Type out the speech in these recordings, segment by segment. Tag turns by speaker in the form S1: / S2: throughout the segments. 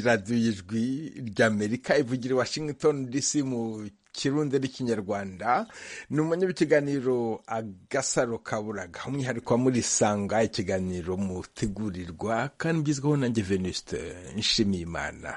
S1: radiyo y'ijwi ry'Amerika ivugira i Washington DC mu Kirundi n'ikinyarwanda. Ni umwanya w'ikiganiro Agasaro Kaburaga, umwihariko wa Murisanga, ikiganiro mutegurirwa kandi ugizweho nanjye Venuste Nshimiyimana.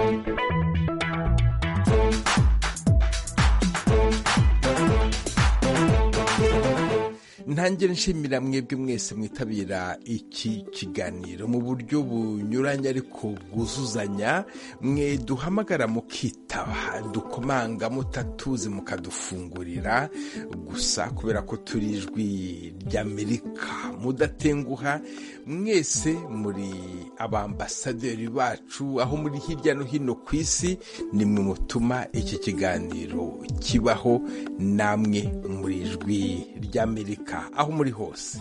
S1: Ntangire nshimira mwebwe mwese mwitabira iki kiganiro mu buryo bunyuranye ariko bwuzuzanya. Mwe duhamagara mukitaba, dukomanga mutatuzi mukadufungurira gusa kubera ko turi ijwi ry'Amerika mudatenguha. Mwese muri abambasaderi bacu aho muri hirya no hino ku isi, nimwe mutuma iki kiganiro kibaho, namwe muri ijwi ry'Amerika aho muri hose.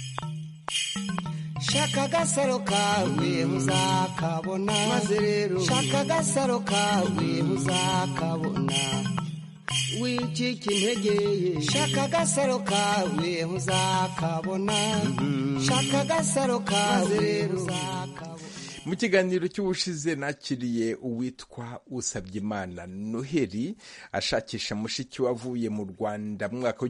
S2: Shaka agasaro kawe uzakabona, maze rero shaka agasaro kawe uzakabona, wicika intege. Shaka agasaro kawe uzakabona, shaka agasaro kawe uzakabona.
S1: Mu kiganiro cy'ubushize nakiriye uwitwa Usabyimana Noheli ashakisha mushiki wavuye mu Rwanda mu mwaka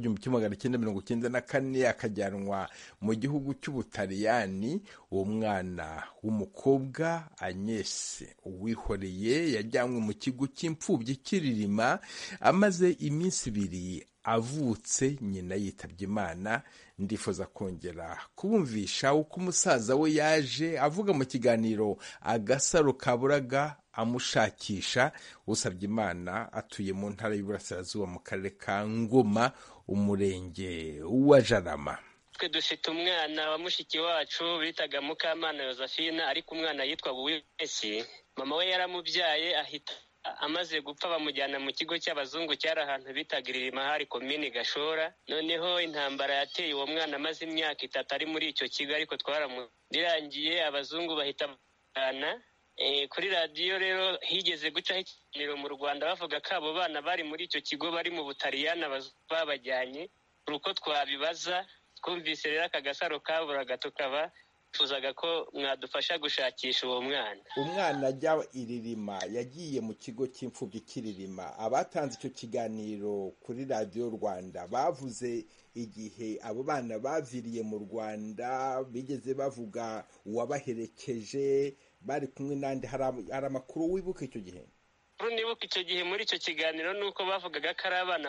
S1: w'1994 akajyanwa mu gihugu cy'Ubutaliyani. Uwo mwana w'umukobwa Agnes Uwihoreye yajyanywe mu kigo cy'imfubyi Kiririma, amaze iminsi 2 avutse nyina yitabye Imana. Ndifuza kongera kubumvisha uko umusaza we yaje avuga mu kiganiro Agasaro Kaburaga amushakisha. Usabyimana atuye mu ntara y'Iburasirazuba mu karere ka Ngoma, umurenge wa Jarama.
S3: Twe dufite umwana wa mushiki wacu bitaga Mukamana Yosephine, ariko umwana yitwa Buwesi. Mama we yaramubyaye ahita amaze gupfa bamujyana mu kigo cy'abazungu cyari ahantu bitaga Iririma, hari komini Gashora. Noneho intambara yateye uwo mwana amaze imyaka 3 ari muri icyo kigo, ariko twaramurangiye abazungu bahita bana. Kuri radiyo rero higeze gucaho ikiganiro mu Rwanda bavuga ko abo bana bari muri icyo kigo bari mu Butaliyani babajyanye. Uko twabibaza twumvise rero aka Gasaro Kaburaga, tukaba tuzaga ko mwadufasha gushakisha uwo mwana.
S1: Umwana ajya Iririma, yagiye mu kigo cy'imfubyi Kiririma. Abatanze icyo kiganiro kuri radiyo Rwanda bavuze igihe abo bana baviriye mu Rwanda, bigeze bavuga uwabaherekeje, bari kumwe nande. Hari amakuru wibuka icyo gihe?
S3: Nibuka icyo gihe muri icyo kiganiro nuko bavugaga ko ari abana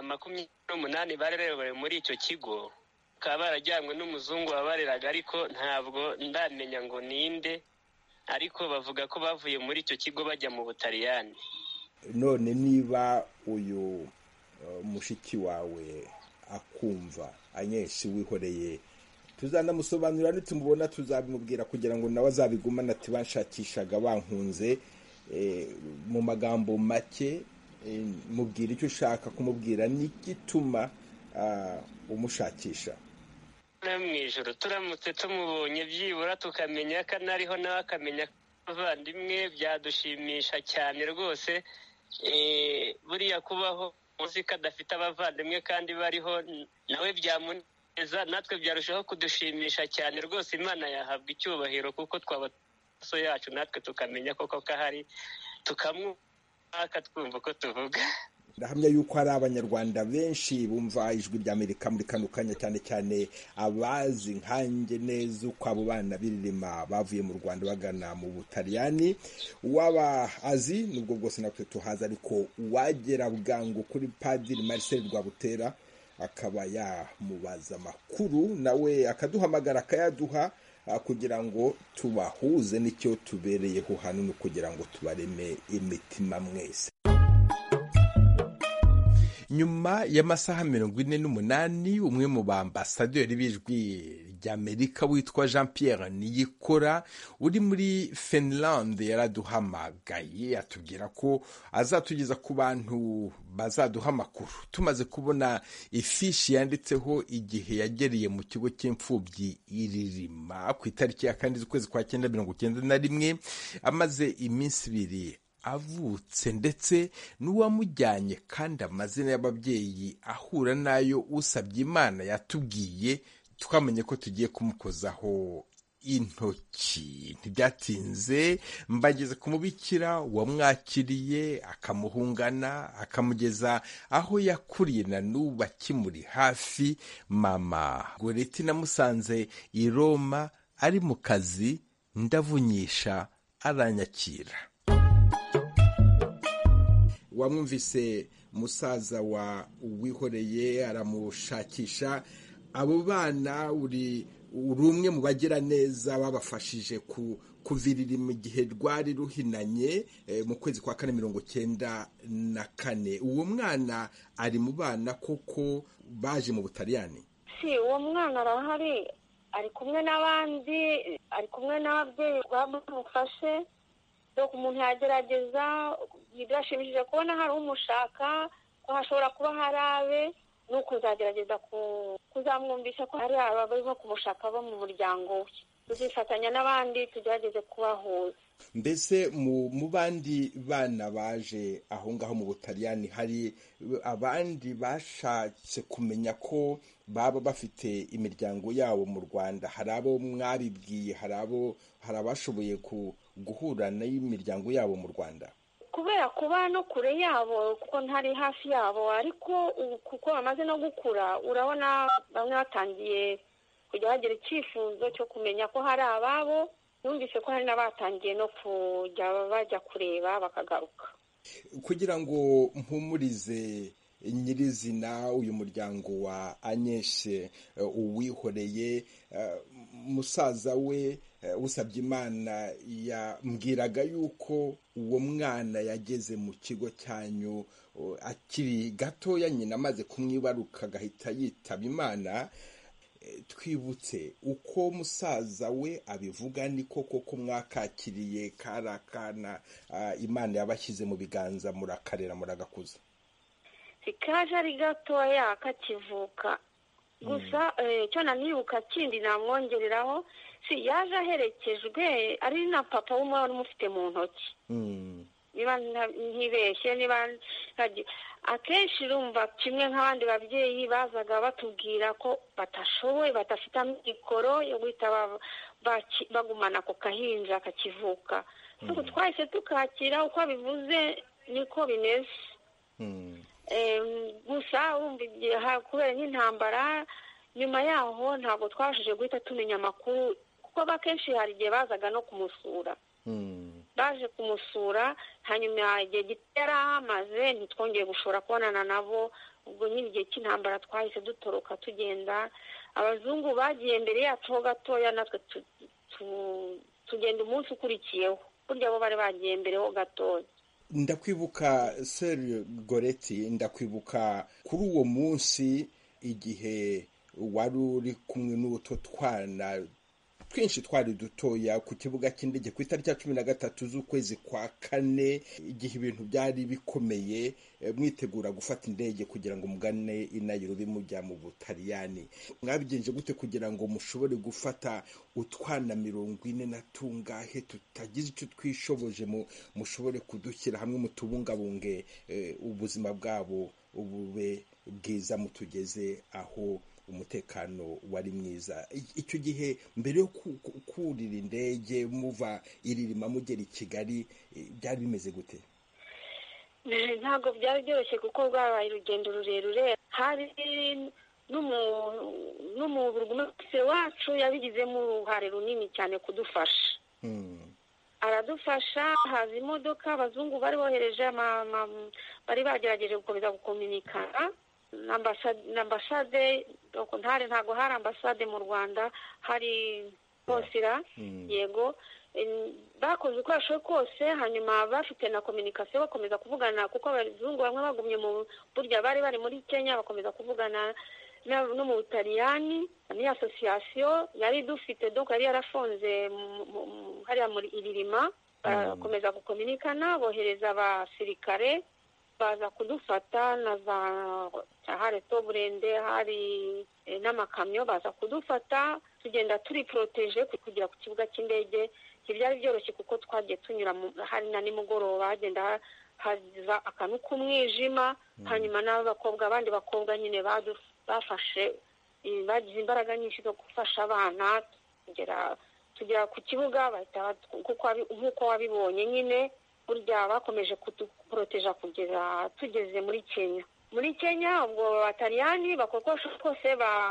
S3: 28 barerewe muri icyo kigo, bakaba barajyanywe n'umuzungu wabareraga, ariko ntabwo ndamenya ngo ninde, ariko bavuga ko bavuye muri icyo kigo bajya mu Butaliyani.
S1: None niba uyu mushiki wawe akumva, Agnes Uwihoreye, tuzanamusobanurira nitumubona, tuzabimubwira kugira ngo nawe azabigumana ati banshakishaga bankunze. Mu magambo make mubwira icyo ushaka kumubwira n'igituma umushakisha.
S3: Mu ijoro turamutse tumubonye byibura tukamenya ko anariho nawe akamenya abavandimwe, byadushimisha cyane rwose. Buriya kubaho uzi ko adafite abavandimwe kandi bariho nawe byamuneza, natwe byarushaho kudushimisha cyane rwose. Imana yahabwa icyubahiro kuko twaba so yacu natwe tukamenya koko kahari, tukamwaka twumva ko tuvuga.
S1: Ndahamya yuko hari abanyarwanda benshi bumva ijwi ry'Amerika muri kano kanya, cyane cyane abazi nkanjye neza uko abo bana Biririma bavuye mu Rwanda bagana mu Butaliyani. Uwaba azi nubwo bwose natwe tuhaza, ariko uwagera bwangu kuri Padiri Marcel Rwabutera akaba yamubaza amakuru, nawe akaduhamagara akayaduha, kugira ngo tubahuze n'icyo tubereyeho hano, no kugira ngo tubareme imitima mwese. Nyuma y'amasaha 48, umwe mu bambasaderi b'ijwi ry'Amerika witwa Jean Pierre Niyikora uri muri Finland yaraduhamagaye atubwira ko azatugeza ku bantu bazaduha amakuru. Tumaze kubona ifishi yanditseho igihe yagereye mu kigo cy'imfubyi Iririma ku itariki ya 4 z'ukwezi kwa 1991, amaze iminsi 2 avutse, ndetse n'uwamujyanye, kandi amazina y'ababyeyi ahura nayo Usabyimana yatubwiye. Twamenye ko tugiye kumukozaho intoki. Ntibyatinze mbageze ku mubikira wamwakiriye akamuhungana akamugeza aho yakuriye na n'ubu akimuri hafi. Mama Goreti namusanze i Roma ari mu kazi, ndavunyisha aranyakira. Wamwumvise musaza wa Uwihoreye aramushakisha. Abo bana uri umwe mu bagira neza babafashije kuvirira mu gihe rwari ruhinanye mu kwezi kwa 1994. Uwo mwana ari mu bana koko baje mu Butaliyani?
S4: Si, uwo mwana arahari, ari kumwe n'abandi, ari kumwe n'ababyeyi bamufashe. Dore umuntu yagerageza, birashimishije kubona hari umushaka, ko hashobora kuba hari abe, nuko uzagerageza kuzamwumvisha ko hari abarimo kumushaka bo mu muryango we. Tuzifatanya n'abandi tugerageze kubahuza.
S1: Mbese mu bandi bana baje aho ngaho mu Butaliyani hari abandi bashatse kumenya ko baba bafite imiryango yabo mu Rwanda? Hari abo mwabibwiye? Hari abashoboye guhura n'imiryango yabo mu Rwanda?
S4: Kubera kuba no kure yabo, kuko ntari hafi yabo, ariko kuko bamaze no gukura, urabona bamwe batangiye kujya bagira icyifuzo cyo kumenya ko hari ababo. Numvise ko hari n'abatangiye no kujya bajya kureba bakagaruka.
S1: Kugira ngo mpumurize nyirizina uyu muryango wa Anyeshe Uwihoreye, musaza we Usabyimana yambwiraga yuko uwo mwana yageze mu kigo cyanyu akiri gatoya, nyina amaze kumwibaruka agahita yitaba Imana. Twibutse uko musaza we abivuga, ni koko ko mwakakiriye karakana Imana yabashyize mu biganza, murakarera muragakuza?
S4: Kaje ari gatoya kakivuka gusa. Cyo nanibuka kindi namwongereraho, si yaje aherekejwe ari na papa w'umwana umufite mu ntoki. Niba ntibeshye, niba akenshi urumva kimwe nk'abandi babyeyi bazaga batubwira ko batashoboye, badafite amikoro yo guhita bagumana ako kahinja kakivuka. Twahise tukakira uko abivuze niko bimeze. Gusa urumva kubera n'intambara nyuma yaho ntabwo twabashije guhita tumenya amakuru, kuko akenshi hari igihe bazaga no kumusura. Baje kumusura, hanyuma igihe gito yari ahamaze ntitwongeye gushobora kubonana nabo. Ubwo nyine igihe cy'intambara twahise dutoroka tugenda. Abazungu bagiye mbere yacu ho gatoya, natwe tugenda umunsi ukurikiyeho. Burya bo bari bagiye mbere ho gatoya.
S1: Ndakwibuka Sir Goreti, ndakwibuka kuri uwo munsi igihe wari uri kumwe n'uto twana twinshi twari dutoya ku kibuga cy'indege ku itariki ya 13 z'ukwezi kwa 4, igihe ibintu byari bikomeye, mwitegura gufata indege kugira ngo mugane i Nairobi mujya mu Butaliyani. Mwabigenje gute kugira ngo mushobore gufata utwana 40 na tungahe tutagize icyo twishoboje, mushobore kudushyira hamwe mutubungabunge ubuzima bwabo ubube bwiza, mutugeze aho umutekano wari mwiza? Icyo gihe mbere yo kurira indege muva iririma mugera i Kigali byari bimeze gute?
S4: Ntabwo byari byoroshye kuko rwabaye urugendo rurerure. Hari n'umuburugumesitiri wacu yabigizemo uruhare runini cyane kudufasha. Aradufasha, haza imodoka, abazungu bari bohereje, bari bagerageje gukomeza gukominikana n'ambasade. Ntabwo hari ambasade mu Rwanda, hari konsira. Yego, bakoze uko bashoboye kose. Hanyuma bafite na kominikasiyo, bakomeza kuvugana, kuko abazungu bamwe bagumye mu burya bari bari muri Kenya, bakomeza kuvugana no mu Butaliyani. Ni asosiyasiyo yari dufite, donc yari yarafonze hariya muri iririma. Bakomeza gukominikana, bohereza abasirikare baza kudufata na za hari Toburende, hari n'amakamyo baza kudufata. Tugenda turi protege kugera ku kibuga cy'indege. Byari byoroshye kuko twagiye tunyura hari na nimugoroba, hagenda haza akantu k'umwijima. Hanyuma abandi bakobwa nyine bafashe, bagize imbaraga nyinshi zo gufasha abana. tugera ku kibuga bahita nk'uko wabibonye nyine burya bakomeje kuduporoteja kugeza tugeze muri Kenya ubwo abataliyani bakokosha kose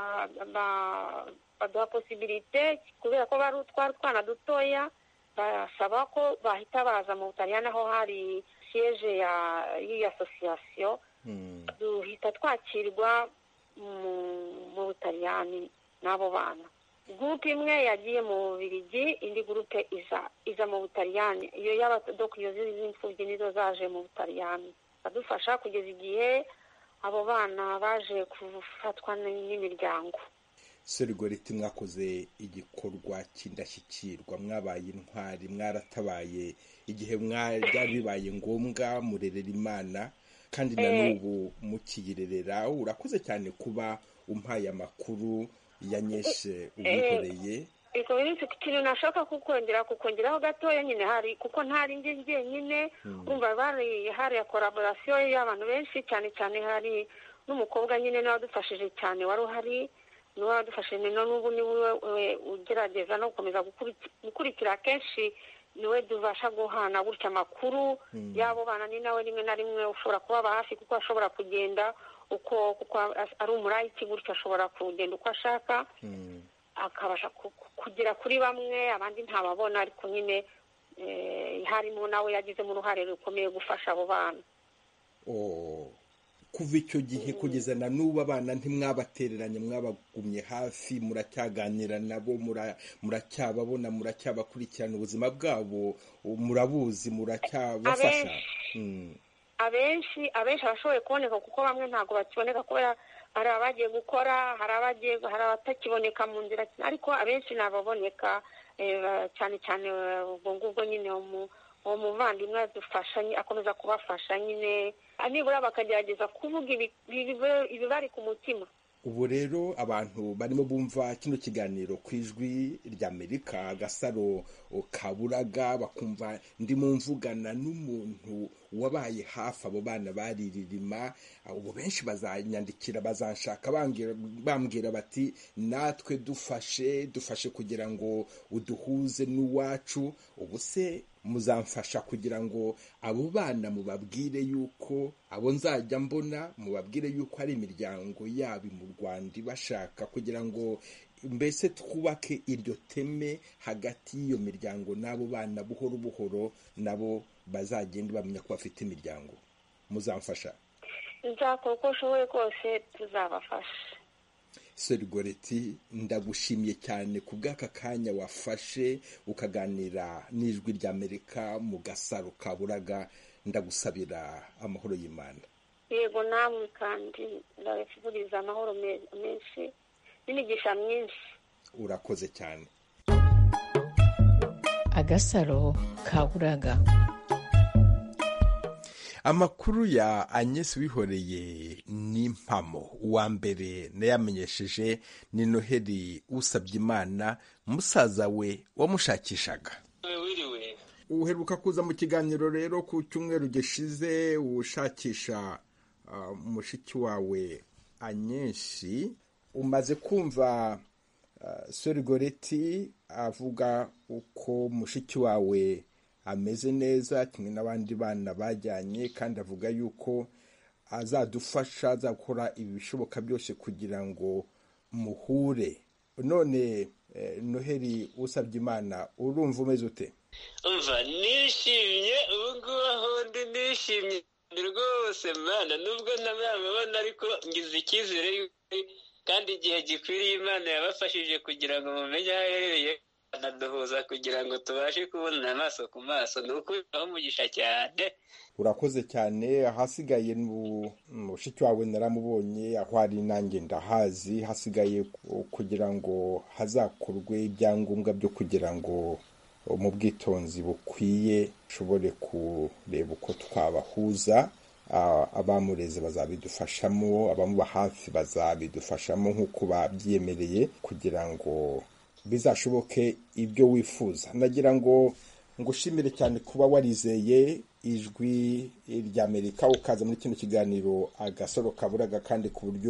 S4: baduha posibilite kubera ko bari utwana dutoya basaba ko bahita baza mu Butaliyani aho hari siège y'iyi association duhita twakirwa mu Butaliyani n'abo bana. Gurupe imwe yagiye mu Bubiligi, indi gurupe iza mu Butaliyani. Iyo y'abadokuyozi z'imfubyi nizo zaje mu Butaliyani badufasha kugeza igihe abo bana baje kufatwa n'imiryango.
S1: Serigoreti, mwakoze igikorwa cy'indashyikirwa, mwabaye intwari, mwaratabaye igihe byari bibaye ngombwa, murerera Imana kandi na n'ubu mukiyirerera. Urakoze cyane kuba umpaye amakuru yanyeshe ubihoreye.
S4: Ikintu nashaka kukongeraho gatoya nyine hari kuko ntari njye nyine urumva hari collaboration y'abantu benshi cyane hari n'umukobwa nyine nawadufashije cyane wari uhari niwe wadufashije n'ubu niwe ugerageza no gukomeza gukurikira kenshi niwe dubasha guhana gutya amakuru y'abo bana. ni nawe rimwe na rimwe ushobora kubaba hafi kuko ashobora kugenda kuko ari umurayiki gutya ashobora kugenda uko ashaka akabasha kugera kuri bamwe abandi ntababona ariko nyine harimo nawe yagizemo uruhare rukomeye gufasha abo bana.
S1: Kuva icyo gihe kugeza na n'ubu abana ntimwabatereranye, mwabagumye hafi, muracyaganira nabo, muracyababona, muracyabakurikirana, ubuzima bwabo murabuzi, muracyabafasha.
S4: Abenshi abashoboye kuboneka kuko bamwe ntabwo bakiboneka kubera hari abagiye gukora, hari abatakiboneka mu nzira, ariko abenshi nababoneka cyane ubwo ngubwo nyine uwo muvandimwe adufasha akomeza kubafasha nyine nibura bakagerageza kuvuga ibibari ku mutima.
S1: Ubu rero abantu barimo bumva kino kiganiro ku ijwi ry'Amerika, Agasaro Kaburaga, bakumva ndimo mvugana n'umuntu wabaye hafi abo bana baririma. Ubu benshi bazanyandikira, bazanshaka bambwira bati natwe dufashe kugira ngo uduhuze n'uwacu. Ubu se muzamfasha kugira ngo abo bana mubabwire yuko abo nzajya mbona, mubabwire yuko ari imiryango yabo mu Rwanda bashaka kugira ngo mbese twubake iryo teme hagati y'iyo miryango n'abo bana, buhoro buhoro nabo bazagenda bamenya ko bafite imiryango. Muzamfasha?
S4: Nzakora uko ushoboye kose, tuzabafasha.
S1: Serigoreti, ndagushimiye cyane ku bw'aka kanya wafashe ukaganira n'ijwi ry'Amerika mu Gasaro Kaburaga. Ndagusabira amahoro y'Imana.
S4: Yego, namwe kandi ndabifuriza amahoro menshi n'imigisha myinshi.
S1: Urakoze cyane.
S5: Agasaro Kaburaga.
S1: Amakuru ya Agnes Wihoreye n'impamo. Uwa mbere nayamenyesheje ni Noheli Usabyimana, musaza we wamushakishaga. Uheruka kuza mu kiganiro rero ku cyumweru gishize ushakisha mushiki wawe Agnes. Umaze kumva Serigoreti avuga uko mushiki wawe ameze neza kimwe n'abandi bana bajyanye, kandi avuga yuko azadufasha, azakora ibishoboka byose kugira ngo muhure. None Noheli Usabyimana, urumva umeze ute?
S3: Umva nishimye, ubu ngubu aho ndi nishimye rwose mana, nubwo ntababona ariko ngize icyizere kandi igihe gikwiriye Imana yabafashije kugira ngo mumenye aho aherereye, anaduhuza kugira ngo tubashe kubonana amaso ku maso. Ni ukuri aho umugisha cyane.
S1: Urakoze cyane. Ahasigaye mushiki wawe naramubonye, aho ari nanjye ndahazi. Hasigaye kugira ngo hazakorwe ibyangombwa byo kugira ngo mu bwitonzi bukwiye ushobore kureba uko twabahuza. Abamureze bazabidufashamo, abamuba hafi bazabidufashamo nk'uko babyiyemereye kugira ngo bizashoboke ibyo wifuza. Nagira ngo ngushimire cyane kuba warizeye ijwi ry'Amerika ukaza muri kino kiganiro Agasaro Kaburaga, kandi ku buryo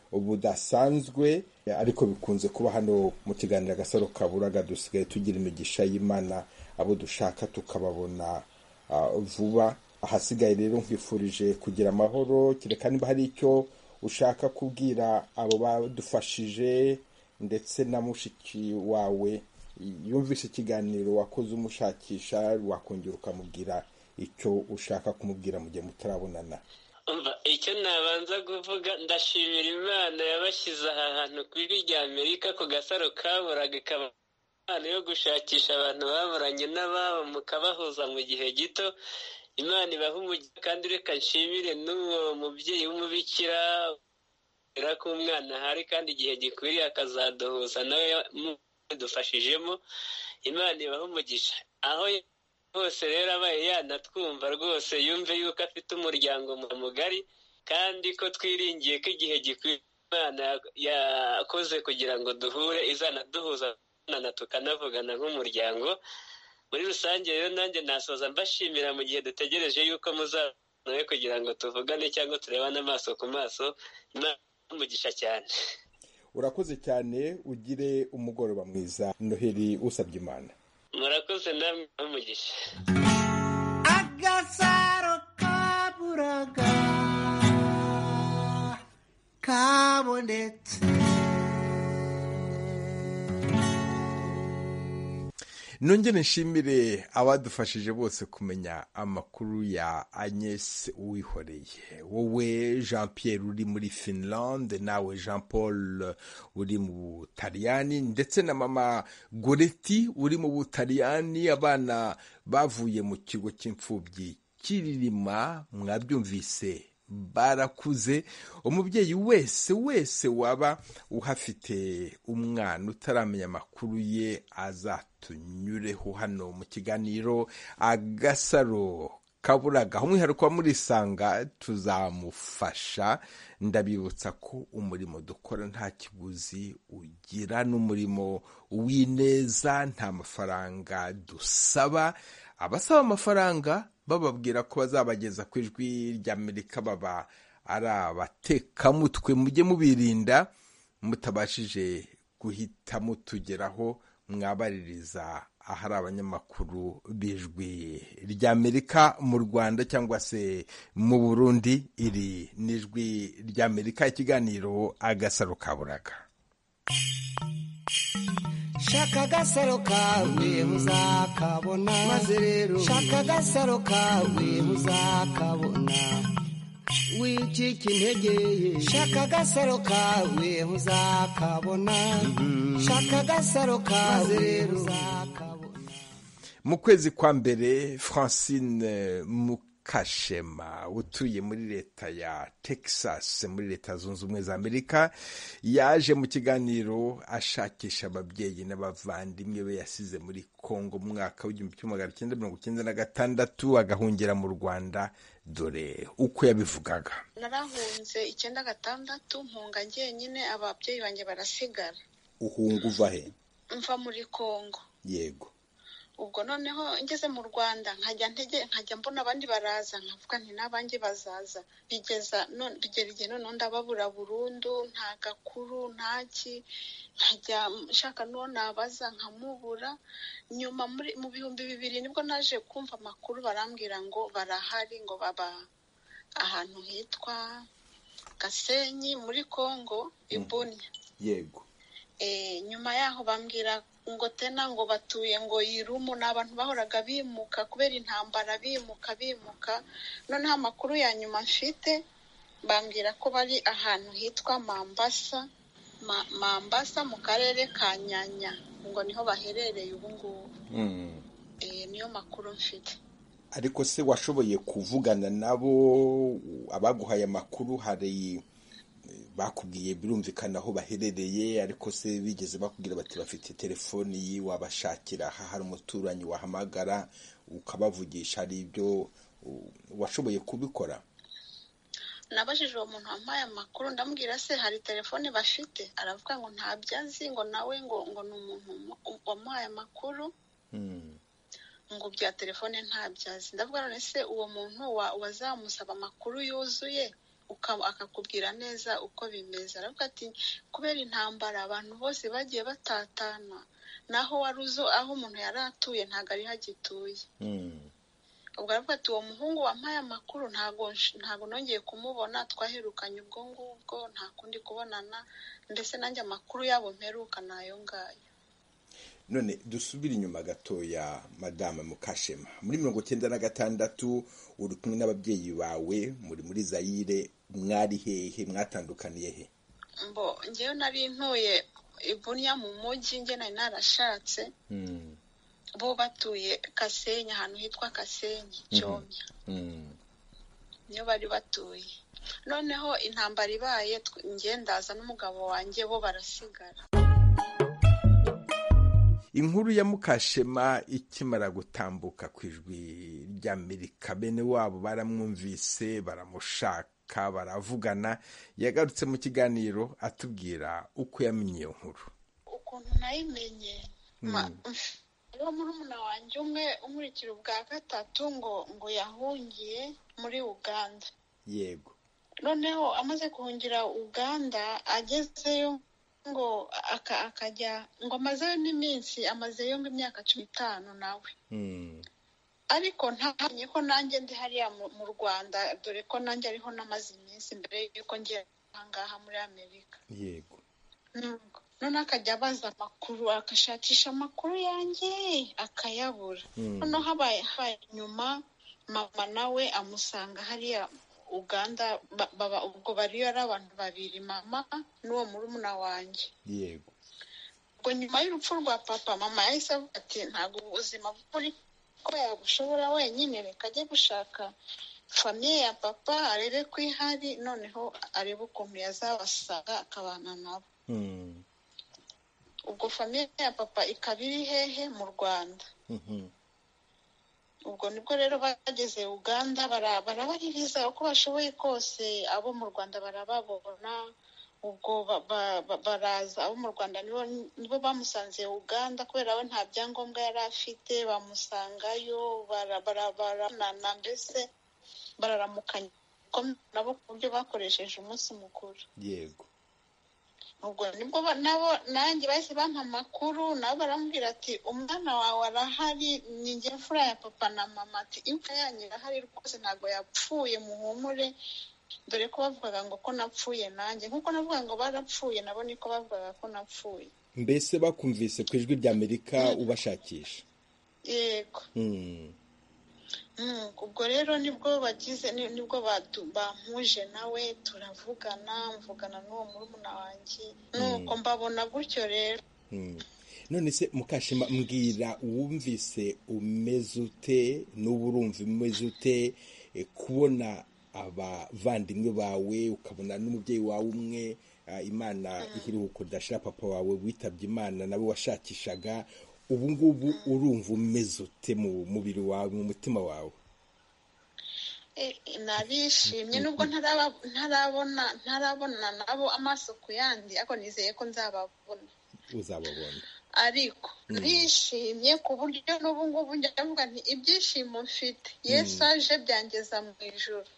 S1: budasanzwe, ariko bikunze kuba hano mu kiganiro Agasaro Kaburaga dusigaye tugira imigisha y'Imana, abo dushaka tukababona vuba. Ahasigaye rero nkwifurije kugira amahoro, kereka niba hari icyo ushaka kubwira abo badufashije ndetse na mushiki wawe yumvise ikiganiro wakoze umushakisha, wakongera ukamubwira icyo ushaka kumubwira mu gihe mutarabonana.
S3: Icyo nabanza kuvuga, ndashimira Imana yabashyize aha hantu ku ijwi rya Amerika ku Gasaro Kaburaga, ikaba impano yo gushakisha abantu baburanye n'ababo mukabahuza mu gihe gito. Imana ibaha umugisha, kandi reka nshimire n'uwo mubyeyi w'umubikira ko umwana ahari kandi igihe gikwiriye akazaduhuza nawe dufashijemo. Imana ibaha umugisha aho hose rero abaye yanatwumva rwose, yumve yuko afite umuryango mugari kandi ko twiringiye ko igihe gikwiriye Imana yakoze kugira ngo duhure izanaduhuza tukanavugana nk'umuryango. Muri rusange rero nanjye nasoza mbashimira mu gihe dutegereje yuko muzanawe kugira ngo tuvugane cyangwa turebane amaso ku maso. Imana umugisha cyane.
S1: Urakoze cyane, ugire umugoroba mwiza. Noheli usabye Imana.
S3: Murakoze namwe umugisha.
S2: Agasaro Kaburaga kabonetse.
S1: Nongere nshimire abadufashije bose kumenya amakuru ya Agnes Uwihoreye. Wowe Jean Pierre uri muri Finland, nawe Jean Paul uri mu Butaliyani, ndetse na mama Goretti uri mu Butaliyani. Abana bavuye mu kigo cy'imfubyi Kiririma, mwabyumvise barakuze. Umubyeyi wese waba uhafite umwana utaramenya amakuru ye azatunyureho hano mu kiganiro Agasaro Kaburaga. Umwihariko wa murisanga tuzamufasha. Ndabibutsa ko umurimo dukora nta kiguzi ugira, n'umurimo w'ineza, nta mafaranga dusaba. Abasaba amafaranga bababwira ko bazabageza ku ijwi ry'Amerika baba ari abatekamutwe. Mujye mubirinda, mutabashije guhita mutugeraho mwabaririza ahari abanyamakuru b'ijwi ry'Amerika mu Rwanda cyangwa se mu Burundi. Iri n'ijwi ry'Amerika, ikiganiro Agasaro Kaburaga.
S2: Shaka agasaro kawe uzakabona, maze rero shaka agasaro kawe uzakabona. Wicika intege, shaka agasaro kawe uzakabona. Shaka agasaro kawe uzakabona.
S1: Mu kwezi kwa mbere, Francine Mukashema utuye muri leta ya Texas muri leta zunze ubumwe za Amerika yaje mu kiganiro ashakisha ababyeyi n'abavandimwe be yasize muri Kongo mu mwaka w'1996 agahungira mu Rwanda. Dore uko yabivugaga.
S6: Narahunze 96 mpunga njyenyine, ababyeyi banjye barasigara.
S1: Uhunga uva he?
S6: Mva muri Kongo.
S1: Yego.
S6: Ubwo noneho ngeze mu Rwanda nkajya mbona abandi baraza, nkavuga nti n'abanjye bazaza. Bigera igihe none ndababura burundu, nta gakuru ntaki, nkajya nshaka n'uwo nabaza nkamubura. Nyuma mu 2000 nibwo naje kumva amakuru, barambwira ngo barahari, ngo baba ahantu hitwa Gasenyi muri Kongo Ibunya.
S1: Yego.
S6: Nyuma yaho bambwira ngo tena ngo batuye ngo Irumu, n'abantu bahoraga bimuka kubera intambara, bimuka. Noneho amakuru ya nyuma mfite bambwira ko bari ahantu hitwa Mambasa mu karere ka Nyanya, ngo niho baherereye ubu ngubu. Niyo makuru mfite.
S1: Ariko se washoboye kuvugana nabo? Abaguhaye amakuru hari bakubwiye birumvikana aho baherereye, ariko se bigeze bakubwira bati bafite telefoni yi wabashakira, hari umuturanyi wahamagara ukabavugisha? Hari ibyo washoboye kubikora?
S6: Nabajije uwo muntu wampaye amakuru, ndamubwira se hari telefone bafite? Aravuga ngo ntabyazi, ngo nawe ngo ni umuntu wamuhaye amakuru, ngo bya telefone ntabyazi. Ndavuga none se uwo muntu wazamusaba amakuru yuzuye akakubwira neza uko bimeze. Aravuga ati kubera intambara abantu bose bagiye batatana, naho wari uzo aho umuntu yari atuye ntabwo ari hagituye. ubwo aravuga ati uwo muhungu wampaye amakuru ntabwo nongeye kumubona, twaherukanye ubwo ngubwo nta kundi kubonana, ndetse nanjye amakuru yabo mperuka nayo ngayo.
S1: None dusubire inyuma gatoya, Madame Mukashema, muri 1996 uri kumwe n'ababyeyi bawe muri Zaire, mwari hehe, mwatandukaniye he?
S6: Ngewe nari ntuye Ibunya mu mujyi, nge nari narashatse, bo batuye Kasenyi, ahantu hitwa Kasenyi Cyomya, niyo bari batuye. Noneho intambara ibaye, nge ndaza n'umugabo wanjye, bo barasigara.
S1: Inkuru ya Mukashema ikimara gutambuka ku ijwi ry'Amerika, bene wabo baramwumvise, baramushaka, baravugana. Yagarutse mu kiganiro atubwira uko yamenye iyo nkuru.
S6: Ukuntu nayimenye, rero murumuna wanjye umwe umurikira ubwa gatatu ngo yahungiye muri Uganda.
S1: Yego.
S6: Noneho amaze kuhungira Uganda, agezeyo ngo akajya ngo amazeyo n'iminsi, amazeyo ngo imyaka 15 nawe. Ariko ntamenye ko nanjye ndi hariya mu Rwanda, dore ko nanjye ariho namaze iminsi mbere yuko ngiye ahangaha muri Amerika.
S1: Yego.
S6: None akajya abaza amakuru, akashakisha amakuru yanjye akayabura. Noneho habaye nyuma, mama nawe amusanga hariya Uganda, baba ubwo bariyo ari abantu babiri, mama n'uwo murumuna wanjye.
S1: Yego.
S6: Ubwo nyuma y'urupfu rwa papa, mama yahise avuga ati ntabwo ubuzima buri ko yabushobora wenyine, reka ajye gushaka famiye ya papa, arebe ko ihari, noneho arebe ukuntu yazabasanga akabana nabo. Ubwo famiye ya papa ikaba iri hehe? Mu Rwanda. Ubwo nibwo rero bageze Uganda, barabaririza uko bashoboye kose, abo mu Rwanda barababona. Ubwo baraza, abo mu Rwanda nibo bamusanze Uganda, kubera we nta byangombwa yari afite, bamusangayo, barabarana, mbese bararamukanya nabo ku buryo bakoresheje umunsi mukuru.
S1: Yego.
S6: Ubwo nibwo nabo nanjye bahise bampa amakuru, nabo baramubwira ati umwana wawe arahari, ni njye mfura ya papa na mama, ati imfura yanyu irahari rwose, ntabwo yapfuye, muhumure. Dore ko bavugaga ngo ko napfuye nanjye, nkuko navuga ngo barapfuye, nabo niko bavugaga ko napfuye.
S1: Mbese bakumvise ku ijwi ry'Amerika ubashakisha?
S6: Yego. Ubwo rero nibwo bampuje nawe, turavugana, mvugana n'uwo murumuna wanjye, nuko mbabona gutyo rero.
S1: None se Mukashema, mbwira, wumvise umeze ute, n'ubu urumva umeze ute kubona abavandimwe bawe, ukabona n'umubyeyi wawe umwe Imana ihiruko dashira, papa wawe witabye Imana nawe washakishaga, ubu ngubu urumva umeze ute mu mubiri wawe, mu mutima wawe?
S6: Narishimye, nubwo ntarabona nabo amaso ku yandi, ariko nizeye ko nzababona.
S1: Uzababona.
S6: Ariko nishimye ku buryo n'ubu ngubu ndavuga nti ibyishimo mfite, Yesu aje byangeza mu ijuru.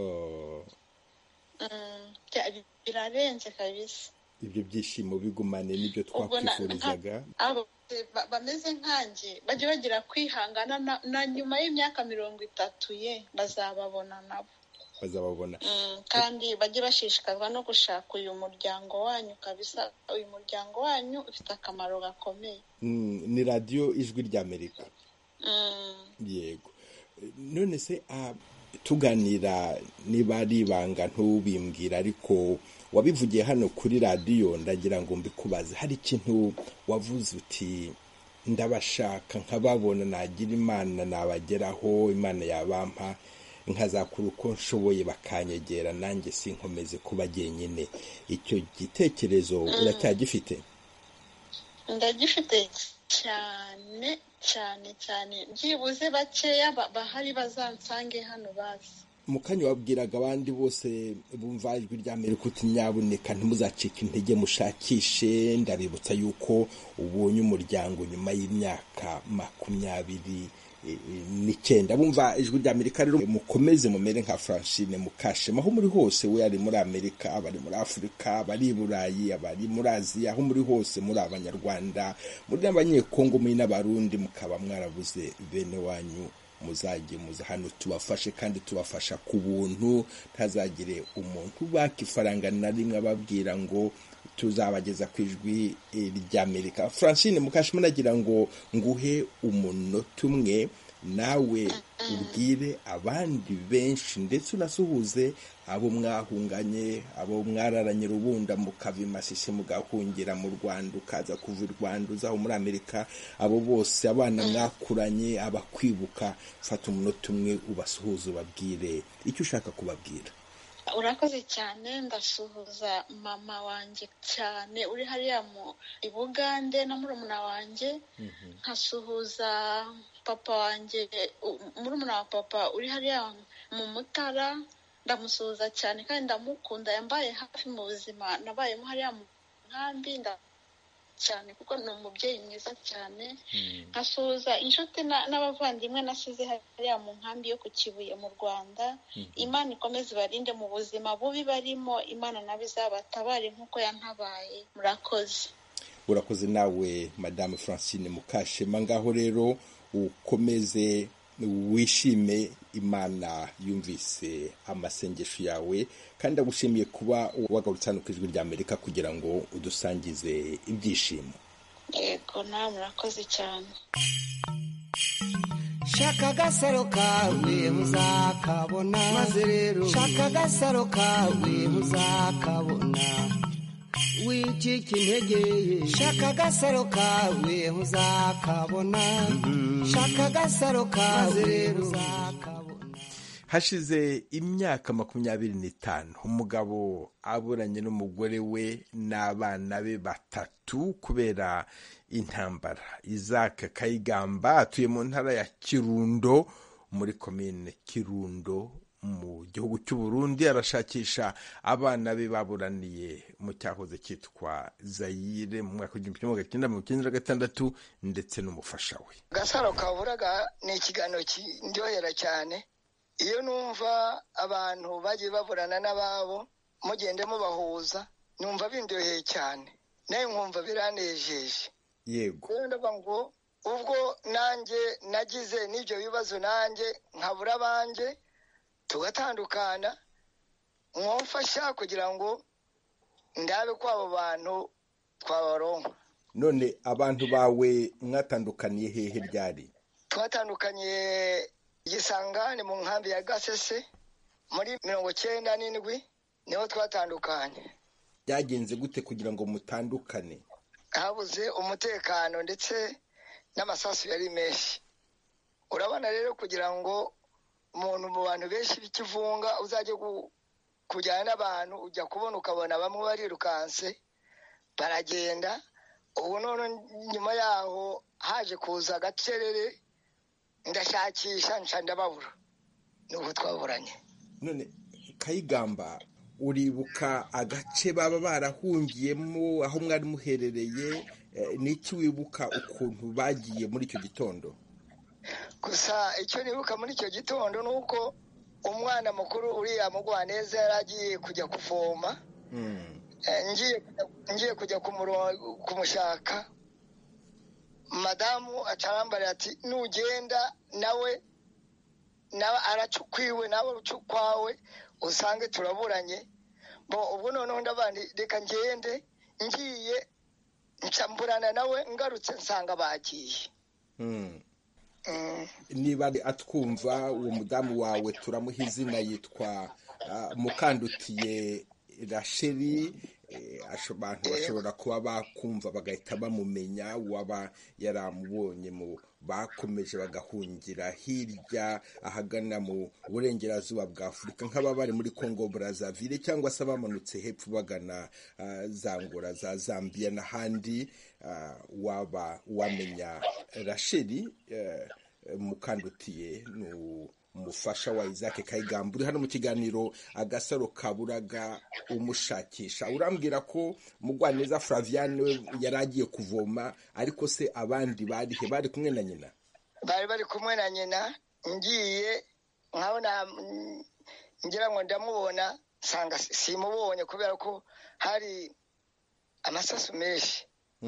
S6: Birarenze kabisa.
S1: Ibyo byishimo bigumane n'ibyo twakwifurizaga.
S6: Bameze nkanjye bajye bagira kwihangana, na nyuma y'imyaka 30 bazababona nabo.
S1: Bazababona.
S6: Kandi bajye bashishikazwa no gushaka uyu muryango wanyu kabisa. Uyu muryango wanyu ufite akamaro gakomeye.
S1: Ni radio Ijwi ry'Amerika. Yego. None se tuganira, niba ari ibanga ntubimbwira, ariko wabivugiye hano kuri radio, ndagira ngo mbikubaze, hari ikintu wavuze uti ndabashaka nkababona, nagira Imana nabageraho, Imana yabampa nkazakura uko nshoboye bakanyegera, nanjye sinkomeze kuba jyenyine. Icyo gitekerezo uracyagifite?
S6: Ndagifite cyane cyane cyane, byibuze bakeya bahari bazansange hano bazi.
S1: Mukanya wabwiraga abandi bose bumva Ijwi ry'Amerika uti nyabuneka ntimuzacike intege, mushakishe. Ndabibutsa yuko ubonye umuryango nyuma y'imyaka n'icyenda. Bumva ijwi rya Amerika rero mukomeze mumere nka Francine Mukashema aho muri hose, we ari muri Amerika, abari muri Afurika, abari i Burayi, abari muri Aziya, aho muri hose muri Abanyarwanda, muri n'Abanyekongo, muri n'Abarundi, mukaba mwarabuze bene wanyu, muzajye muza hano tubafashe kandi tubafasha ku buntu, ntazagire umuntu baka ifaranga na rimwe ababwira ngo tuzabageza ku ijwi ry'Amerika. Francine Mukashema, nagira ngo nguhe umunota umwe nawe ubwire abandi benshi ndetse unasuhuze abo mwahunganye, abo mwararanye Rubunda mukava Masisi mugahungira mu Rwanda, ukaza kuva i Rwanda uzaho muri Amerika, abo bose abana mwakuranye, abakwibuka. Fata umunota umwe ubasuhuze, ubabwire icyo ushaka kubabwira.
S6: Urakoze cyane. Ndasuhuza mama wanjye cyane uri hariya i Bugande na murumuna wanjye, nkasuhuza papa wanjye, murumuna wa papa uri hariya mu Mutara, ndamusuhuza cyane kandi ndamukunda, yambaye hafi mu buzima nabayemo hariya mu nkambi cyane kuko ni umubyeyi mwiza cyane. Nkasuhuza inshuti n'abavandimwe nasize hariya mu nkambi yo ku Kibuye mu Rwanda. Imana ikomeze ibarinde mu buzima bubi barimo, Imana nawe izabatabare nk'uko yantabaye. Murakoze.
S1: Urakoze nawe Madame Francine Mukashema. Ngaho rero ukomeze wishime, Imana yumvise amasengesho yawe kandi agushimiye kuba wagarutse hano ku ijwi rya Amerika kugira ngo udusangize ibyishimo.
S6: Yego, nawe murakoze cyane.
S2: Shaka agasaro kawe muzakabona, maze rero shaka agasaro kawe muzakabona, wicika intege, shaka agasaro kawe muzakabona, shaka agasaro kawe rero muzakabona.
S1: Hashize imyaka 25 umugabo aburanye n'umugore we n'abana be 3 kubera intambara. Isaac Kayigamba atuye mu ntara ya Kirundo muri komine Kirundo mu gihugu cy'u Burundi, arashakisha abana be baburaniye mu cyahoze cyitwa Zaire mu mwaka wa 1996 ndetse n'umufasha we.
S7: Gasaro kaburaga ni ikiganiro kindyohera cyane. Iyo numva abantu bagiye baburana n'ababo mugende mubahuza, numva bindyoheye cyane, naye nkumva biranejeje.
S1: Yego,
S7: ndavuga ngo ubwo nanjye nagize n'ibyo bibazo, nanjye nkabura abanje tugatandukana, mwomfasha kugira ngo ndabe ko abo bantu twabaronka.
S1: None abantu bawe mwatandukaniye hehe ryari?
S7: Twatandukanye Gisangane mu nkambi ya Gasese muri 97 niho twatandukanye.
S1: Byagenze gute kugira ngo mutandukane?
S7: Habuze umutekano ndetse n'amasasu yari menshi. Urabona rero kugira ngo umuntu mu bantu benshi bikivunga uzajye kujyana n'abantu, ujya kubona ukabona bamwe barirukanse baragenda. Ubu none nyuma yaho haje kuza agacerere, ndashakisha nca ndababura, nuko twaburanye.
S1: None Kayigamba, uribuka agace baba barahungiyemo aho mwari muherereye? Niki wibuka ukuntu bagiye muri icyo gitondo?
S7: Gusa icyo nibuka muri icyo gitondo nuko umwana mukuru uriya Mugwaneza yaragiye kujya kuvoma. Ngiye kujya kumushaka, madamu acarambara ati nugenda nawe aracukwiwe nawe ucukwawe usange turaburanye. Ubwo noneho ndabandi reka ngende, ngiye ncamburana nawe, ngarutse nsanga bagiye.
S1: Niba atwumva uwo mudamu wawe turamuha izina, yitwa Mukandutiye Racheli. Abantu bashobora kuba bakumva bagahita bamumenya, waba yaramubonye mu bakomeje bagahungira hirya ahagana mu burengerazuba bwa Afurika, nk'aba bari muri Congo Brazzaville cyangwa se bamanutse hepfo bagana za Angola, za Zambia n'ahandi. Waba wamenya Racheli Mukandutiye umufasha wa Isaac Kayigamba, uri hano mu kiganiro Agasaro Kaburaga umushakisha. Urambwira ko Mugwaneza Flaviane we yaragiye kuvoma, ariko se abandi bari kumwe na nyina?
S7: bari bari kumwe na nyina, ngiye nkabona ngira ngo ndamubona, nsanga simubonye kubera ko hari amasasu menshi.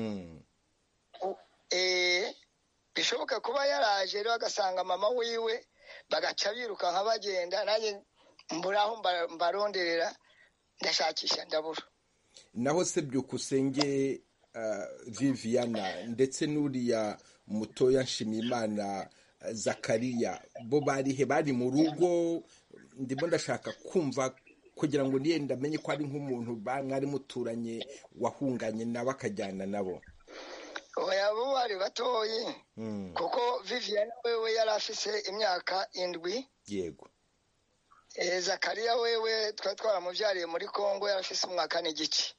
S7: Bishoboka kuba yaraje rero agasanga mama wiwe, bagaca biruka nk'abagenda, nanjye mburaho mbaronderera, ndashakisha ndabura.
S1: Naho se Byukusenge Viviana ndetse n'uriya mutoya Nshimiyimana Zakariya, bo barihe? Bari mu rugo? Ndimo ndashaka kumva kugira ngo niyenda amenye ko ari nk'umuntu mwari muturanye wahunganye nabo akajyana nabo.
S7: Oya, bo bari batoyi, kuko Viviana wewe yari afise imyaka 7.
S1: Yego.
S7: Zakariya wewe twari twaramubyariye muri Kongo, yari afise umwaka n'igice.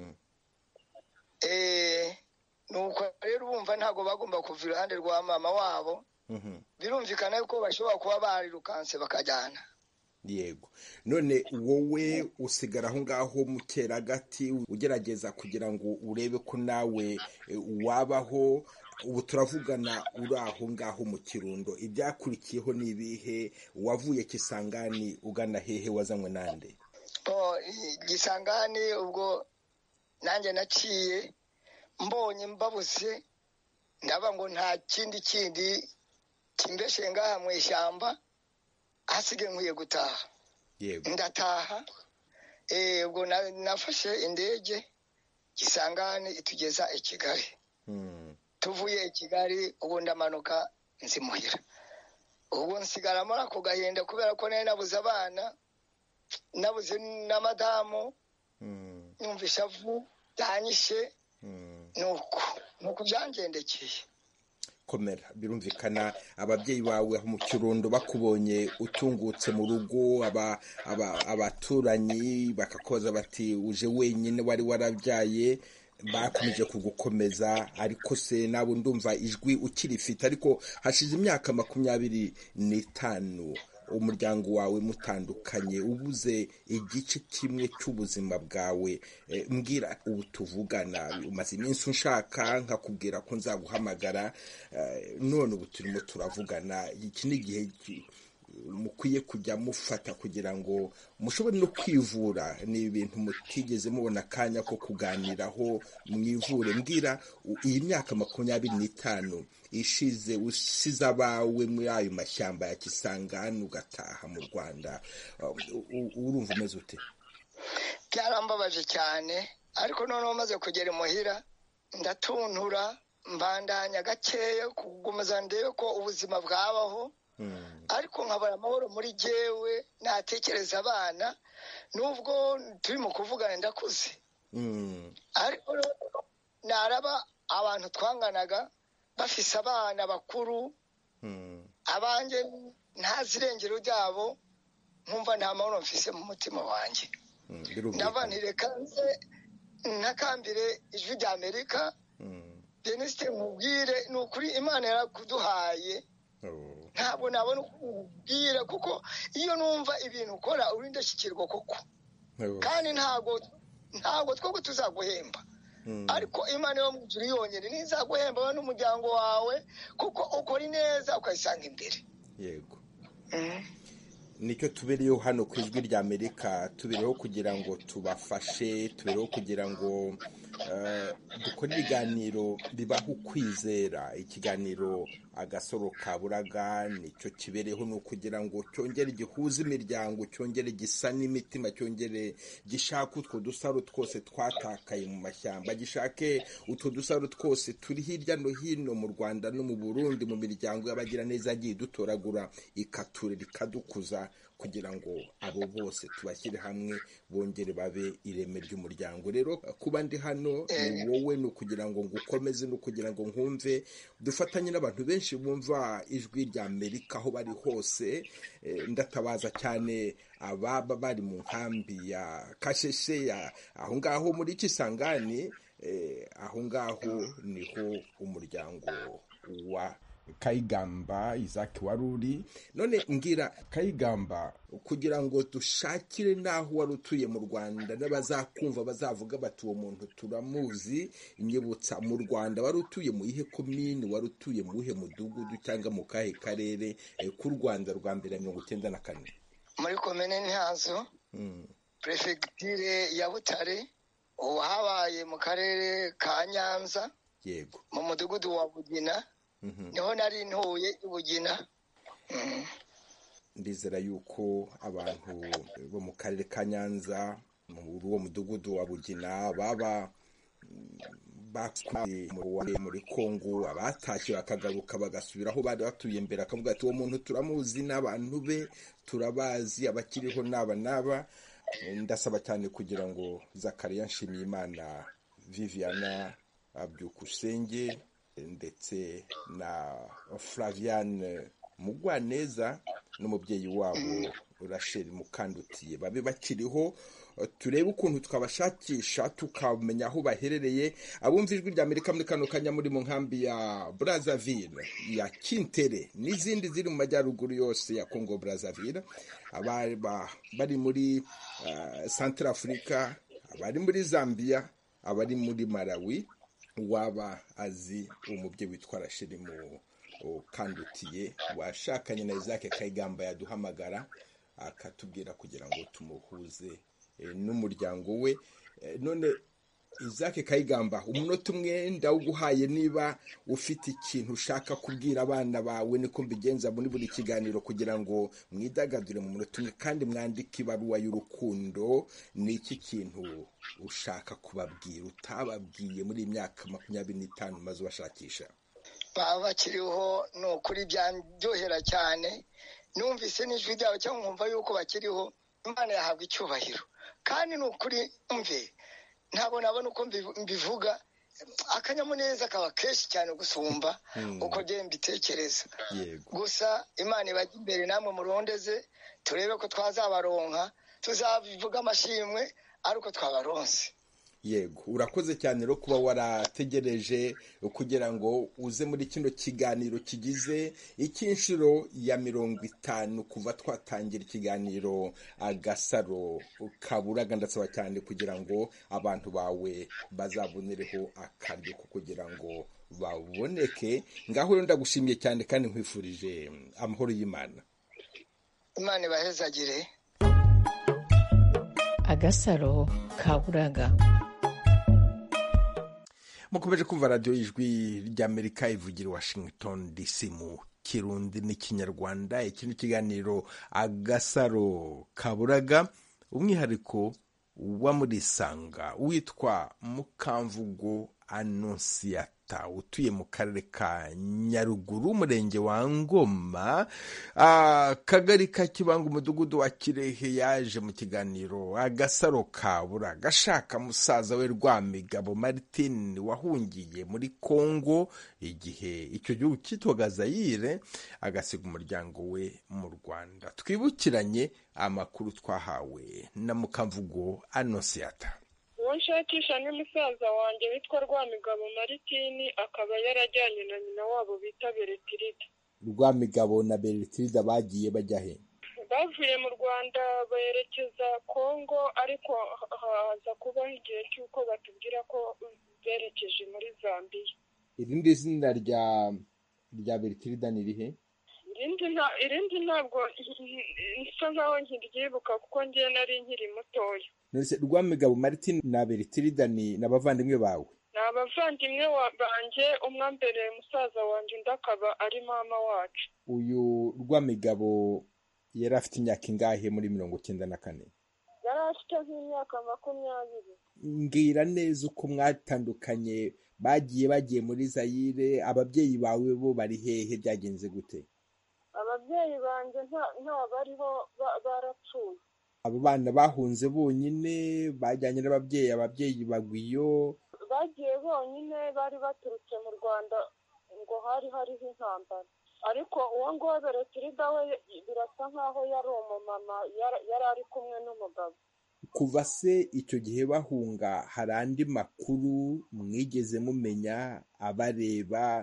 S7: Nuko rero bumva ntago bagomba kuva iruhande rwa mama wabo. Birumvikana yuko bashobora kuba barirukanse bakajyana.
S1: Yego. None wowe usigara aho ngaho mu Cyeragati ugerageza kugira ngo urebe ko nawe wabaho. Ubu turavugana uri aho ngaho mu Kirundo, ibyakurikiyeho nibihe? Wavuye Kisangani ugana hehe? Wazanywe nande?
S7: Kisangani ubwo nanjye naciye mbonye mbabuze, ndaba ngo nta kindi kimbeshe ngaha mu ishyamba, hasige nkwiye gutaha.
S1: Yego.
S7: Ndataha. Ubwo nafashe indege Kisangani itugeza i Kigali. Tuvuye i Kigali ubwo ndamanuka nzimuhira. Ubwo nsigara muri ako gahinda kubera ko nari nabuze abana, nabuze na madamu, numvisha vu byanyishe. Nuko byangendekeye.
S1: Komera. Birumvikana ababyeyi bawe mu Kirundo bakubonye utungutse mu rugo, abaturanyi bakakoza bati uje wenyine wari warabyaye, bakomeje kugukomeza. Ariko se nabo ndumva ijwi ukirifite, ariko hashize imyaka 25 umuryango wawe mutandukanye, ubuze igice kimwe cy'ubuzima bwawe. Mbwira, ubu tuvugana umaze iminsi unshaka, nkakubwira ko nzaguhamagara, none ubu turimo turavugana. Iki ni igihe mukwiye kujya mufata kugira ngo mushobore no kwivura. Ni ibintu mutigeze mubona akanya ko kuganiraho mwivure. Mbwira, iyi myaka 25 ishize usize abawe muri ayo mashyamba ya Kisangani ugataha mu Rwanda, urumva umeze ute?
S7: Byarambabaje cyane, ariko noneho maze kugera imuhira ndatuntura, mbandanya gakeya kugumeza ndebe ko ubuzima bwabaho. Ariko nkabara amahoro muri jewe, natekereza abana, nubwo turi mu kuvugana ndakuze. Ariko naraba abantu twanganaga bafise abana bakuru, abanjye ntazirengero ryabo, nkumva nta mahoro mfise mu mutima wanjye. Ndavanireka nze nakambire ijwi rya Amerika, Denise mubwire nukuri Imana yarakuduhaye. Ntabwo nabona ukubwira, kuko iyo numva ibintu ukora urindashyikirwa koko, kandi ntabwo twebwe tuzaguhemba, ariko Imana yo mu ijuru yonyine ntizaguhemba n'umuryango wawe, kuko ukora neza ukayisanga imbere.
S1: Yego. Nicyo tubereyeho hano ku ijwi rya Amerika, tubereyeho kugira ngo tubafashe, tubereyeho kugira ngo dukore ibiganiro bibaho ukwizera. Ikiganiro Agasaro Kaburaga nicyo kibereyeho, ni ukugira ngo cyongere gihuze imiryango, cyongere gisa n'imitima, cyongere gishake utwo dusaro twose twatakaye mu mashyamba, gishake utwo dusaro twose turi hirya no hino mu Rwanda no mu Burundi, mu miryango y'abagira neza yagiye dutoragura ikaturera ikadukuza, kugira ngo abo bose tubashyire hamwe bongere babe ireme ry'umuryango. Rero kuba ndi hano ni wowe, ni ukugira ngo ngukomeze, ni ukugira ngo nkumve, dufatanye n'abantu benshi bumva ijwi rya Amerika aho bari hose. Ndatabaza cyane ababa bari mu nkambi ya Kasheshe, aho ngaho muri Kisangani. Aho ngaho niho umuryango wa Kayigamba Isaac Waruri. None ngira Kayigamba, kugira ngo dushakire naho wari utuye mu Rwanda n'abazakumva bazavuga bati uwo muntu turamuzi, inyibutsa mu Rwanda wari utuye mu ihe komini, wari utuye mu ihe mudugudu cyangwa mu kahe karere k'u Rwanda rwa mbere 1994?
S7: Muri komine Ntyazo, prefecture ya Butare, habaye mu karere ka Nyanza,
S1: yego,
S7: mu mudugudu wa Bugina, niho nari ntuye i Bugina.
S1: Ndizera yuko abantu bo mu karere ka Nyanza muri uwo mudugudu wa Bugina baba bakuye muri Kongo, abatashye bakagaruka bagasubiraho bari batuye mbere, akavuga ati uwo muntu turamuzi n'abantu be turabazi, abakiriho n'aba. Ndasaba cyane kugira ngo Zakariya Nshimiyimana, Viviana Byukusenge ndetse na Flaviane Mugwaneza n'umubyeyi wabo Rachel Mukandutiye babe bakiriho, turebe ukuntu twabashakisha tukamenya aho baherereye. Abumva ijwi rya Amerika muri kano kanya muri mu nkambi ya Brazzaville, ya Kintere n'izindi ziri mu majyaruguru yose ya Congo Brazzaville, bari muri Central Africa, abari muri Zambia, abari muri Malawi, waba azi umubyeyi witwa Rachel Mukandutiye washakanye na Isaac Kayigamba yaduhamagara akatubwira kugira ngo tumuhuze n'umuryango we. None Isaac Kayigamba, umunota umwe ndawuguhaye, niba ufite ikintu ushaka kubwira abana bawe, niko mbigenza muri buri kiganiro, kugira ngo mwidagadure mu munota umwe kandi mwandike ibaruwa y'urukundo. Ni iki kintu ushaka kubabwira utababwiye muri imyaka 25 maze ubashakisha?
S7: Baba bakiriho, ni ukuri byanryohera cyane. Numvise n'ijwi ryabo cyangwa nkumva yuko bakiriho, Imana yahabwa icyubahiro. Kandi ni ukuri umve, ntabwo nabona uko mbivuga, akanyamuneza kaba kenshi cyane gusumba uko ngiye mbitekereza. Gusa Imana ibajya imbere, namwe murondeze turebe ko twazabaronka, tuzabivuga amashimwe ariko twabaronse.
S1: Yego, urakoze cyane rero kuba warategereje kugira ngo uze muri kino kiganiro kigize icyinshuro ya 50 kuva twatangira ikiganiro Agasaro Kaburaga. Ndasaba cyane kugira ngo abantu bawe bazabonereho akaryo ko kugira ngo baboneke. Ngaho rero ndagushimiye cyane kandi nkwifurije amahoro y'Imana.
S7: Imana ibahezagire.
S5: Agasaro Kaburaga.
S1: Mukomeje kumva radio y'ijwi ry'Amerika ivugira Washington DC mu Kirundi n'Ikinyarwanda. Iki ni ikiganiro Agasaro Kaburaga, umwihariko wa Murisanga witwa Mukamvugo Annonciata, utuye mu karere ka Nyaruguru, umurenge wa Ngoma, akagari ka Kibanga, umudugudu wa Kirehe. Yaje mu kiganiro Agasaro Kaburaga gashaka musaza we Rwamigabo Martin wahungiye muri Kongo igihe icyo gihugu cyitwaga Zaire, agasiga umuryango we mu Rwanda. Twibukiranye amakuru twahawe na Mukamvugo Annonciata.
S8: Nshakisha n'umusaza wanjye witwa Rwamigabo Maritini, akaba yarajyanye na nyina wabo bita Beretirida.
S1: Rwamigabo na Beretirida bagiye bajya he?
S8: Bavuye mu Rwanda berekeza Kongo, ariko haza kubaho igihe cy'uko batubwira ko berekeje muri Zambia.
S1: Irindi zina rya Beretirida ni rihe?
S8: Irindi ntabwo nsa nkaho nkiryibuka kuko ngiye nari nkiri mutoya.
S1: Rwamigabo Martin na Beretirida ni abavandimwe bawe?
S8: Ni abavandimwe banjye, umwe mbere musaza wanjye, undi akaba ari mama wacu.
S1: Uyu Rwamigabo yari afite imyaka ingahe muri 1994?
S8: Yari afite nk'imyaka 20.
S1: Mbwira neza uko mwatandukanye, bagiye muri Zaire, ababyeyi bawe bo bari hehe, byagenze gute?
S8: Ababyeyi banjye nta bariho, barapfuye.
S1: Abo bana bahunze bonyine, bajyanye n'ababyeyi bagwiyo?
S8: Bagiye bonyine, bari baturutse mu Rwanda ngo hariho intambara. Ariko uwo nguwo Beretirida we birasa nkaho yari umumama, yari ari kumwe n'umugabo.
S1: Kuva se icyo gihe bahunga, hari andi makuru mwigeze mumenya abareba,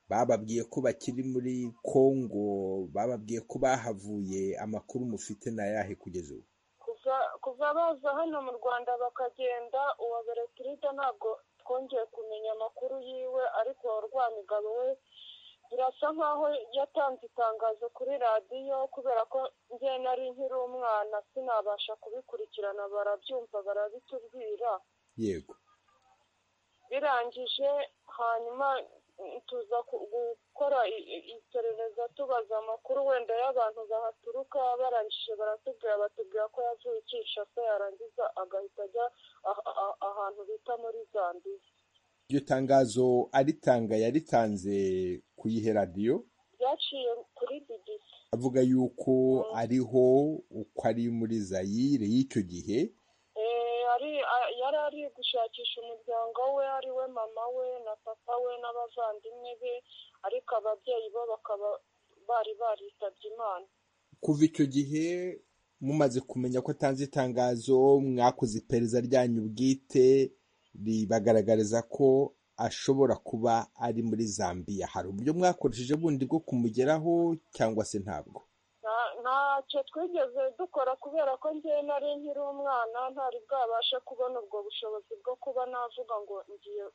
S1: bababwiye ko bakiri muri Kongo, bababwiye ko bahavuye, amakuru mufite na yahe kugeza ubu?
S8: kuva baza hano mu Rwanda bakagenda, uwa Beretirida ntabwo twongeye kumenya amakuru yiwe, ariko Rwamigabo we birasa nkaho yatanze itangazo kuri radiyo, kubera ko njye nari nkiri umwana sinabasha kubikurikirana, barabyumva barabitubwira.
S1: Yego.
S8: Birangije hanyuma tuza gukora iperereza tubaza amakuru wenda y'abantu bahaturuka, barangije batubwira ko yavuye Kinshasa yarangiza agahita ajya ahantu bita muri Zambia.
S1: Iryo tangazo aritanga yaritanze ku yihe radiyo?
S8: Byaciye kuri BBC.
S1: Avuga yuko ariho uko ari muri Zaire y'icyo gihe.
S8: Yari ari gushakisha umuryango we, ari we mama we na papa we n'abavandimwe be, ariko ababyeyi bo bakaba bari baritabye Imana.
S1: Kuva icyo gihe mumaze kumenya ko atanze itangazo, mwakoze iperereza ryanyu bwite ribagaragariza ko ashobora kuba ari muri Zambia. Hari uburyo mwakoresheje bundi bwo kumugeraho cyangwa se ntabwo?
S8: Ntacyo twigeze dukora, kubera ko njye nari nkiri umwana, ntari bwabashe kubona ubwo bushobozi bwo kuba navuga ngo ngiye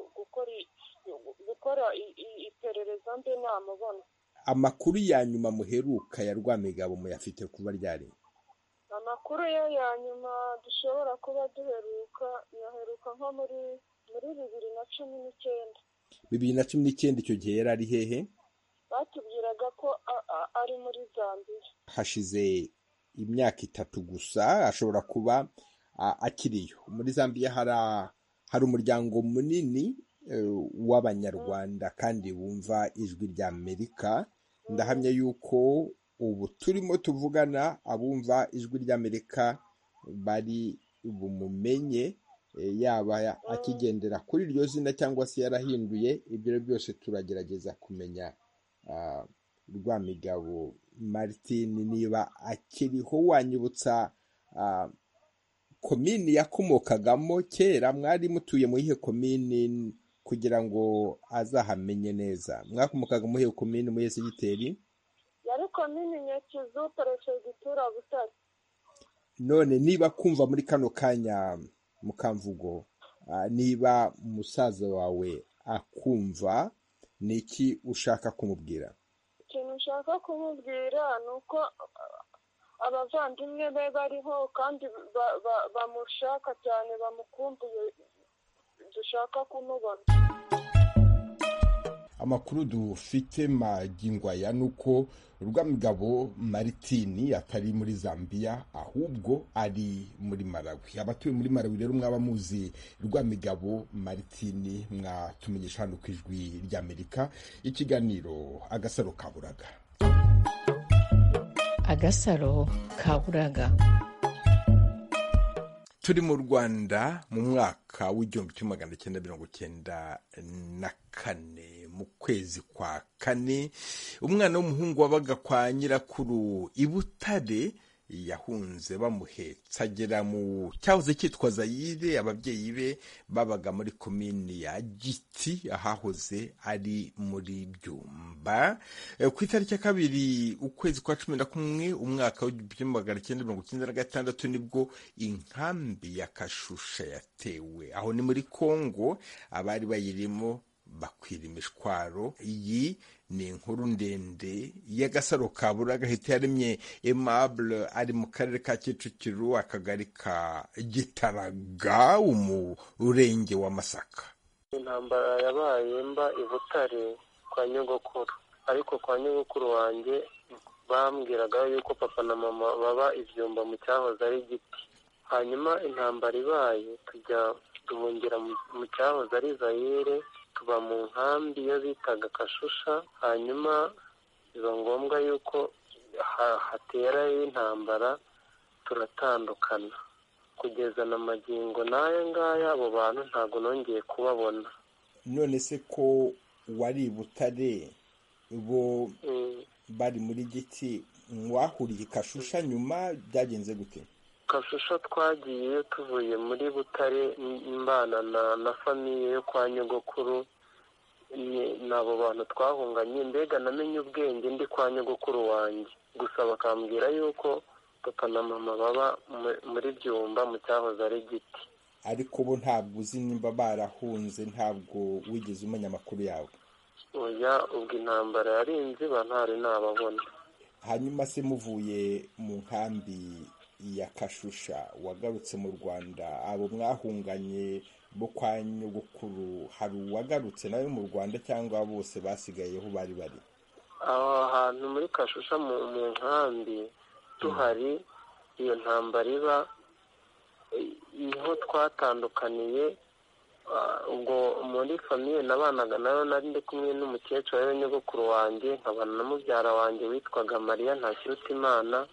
S8: gukora iperereza mbe namubona.
S1: Amakuru ya nyuma muheruka ya Rwamigabo muyafite kuba ryari?
S8: Amakuru ye ya nyuma dushobora kuba yaheruka nko muri 2019.
S1: 2019 icyo gihe yari ari hehe?
S8: Batubwiraga ko ari muri Zambia.
S1: Hashize imyaka 3 gusa, ashobora kuba akiriyo. Muri Zambia hari umuryango munini w'Abanyarwanda kandi bumva ijwi rya Amerika. Ndahamya yuko ubu turimo tuvugana abumva ijwi rya Amerika bari bumumenye, yaba akigendera kuri iryo zina cyangwa se yarahinduye. Ibyo byose turagerageza kumenya Rwamigabo Martin niba akiriho. Wanyibutsa komini yakomokagamo kera? Mwari mutuye mu ihe komini kugira ngo azahamenye neza? Mwakomokaga mu ihe komini mu Segiteri?
S8: Yari komini Nyakizu, Perefegitura Butare.
S1: None niba kumva muri kano kanya Mukamvugo, niba musaza wawe akumva, niki ushaka kumubwira?
S8: Ikintu ushaka kumubwira ni uko abavandimwe be bariho kandi bamushaka cyane, bamukumbuye, dushaka kumubona.
S1: Amakuru dufite magingo aya nuko Rwamigabo Martin atari muri Zambia, ahubwo ari muri Malawi. Abatuye muri Malawi rero mwaba muzi Rwamigabo Martin, mwatumenyesha hano ku ijwi rya Amerika. Ikiganiro Agasaro Kaburaga.
S5: Agasaro Kaburaga.
S1: Turi mu Rwanda mu mwaka w'1994 mu kwezi kwa kane, umwana w'umuhungu wabaga kwa nyirakuru i Butare yahunze bamuhetsa agera mu cyahoze cyitwa Zaire. Ababyeyi be babaga muri komini ya Giti ahahoze ari muri Byumba. Ku itariki ya 2 ukwezi kwa 11 umwaka w'1996 nibwo inkambi ya Kashusha yatewe. Aho ni muri Kongo. Abari bayirimo bakwira imishwaro. Iyi ni inkuru ndende y'Agasaro Kaburaga. Hita yaremye Aimable ari mu karere ka Kicukiro, akagari ka Gitaraga, umurenge wa Masaka.
S9: Intambara yabaye mba i Butare kwa nyogokuru, ariko kwa nyogokuru wanjye bambwiraga yuko papa na mama baba Ibyumba mu cyahoze ari Giti. Hanyuma intambara ibaye tujya duhungira mu cyahoze ari Zaire, tuba mu nkambi iyo bitaga Kashusha. Hanyuma biba ngombwa yuko hatera intambara, turatandukana kugeza na magingo n'aya ngaya. Abo bantu ntabwo nongeye kubabona.
S1: None se ko wari Butare, bo bari muri Giti, mwahuriye Kashusha nyuma byagenze gute?
S9: Kashusha twagiye tuvuye muri Butare mbana na famiye yo kwa nyogokuru, ni abo bantu twahunganye, mbega namenye ubwenge ndi kwa nyogokuru wanjye, gusa bakambwira yuko papa na mama baba muri Byumba mu cyahoze ari Giti.
S1: ariko bo ntabwo uzi nimba barahunze, ntabwo wigeze umenya amakuru yawe?
S9: oya, ubwo intambara yarinze ntari nababona.
S1: hanyuma se muvuye mu nkambi ya Kashusha wagarutse mu Rwanda, abo mwahunganye bo kwa nyogokuru hari uwagarutse nawe mu Rwanda cyangwa bose basigayeho bari bari?
S9: aho hantu muri Kashusha mu nkambi tuhari, iyo ntambara iba niho twatandukaniye. ubwo muri famiye nabanaga nayo nari ndi kumwe n'umukecuru we nyogokuru wanjye, nkabana na mubyara wanjye witwaga Mariya Ntakirutimana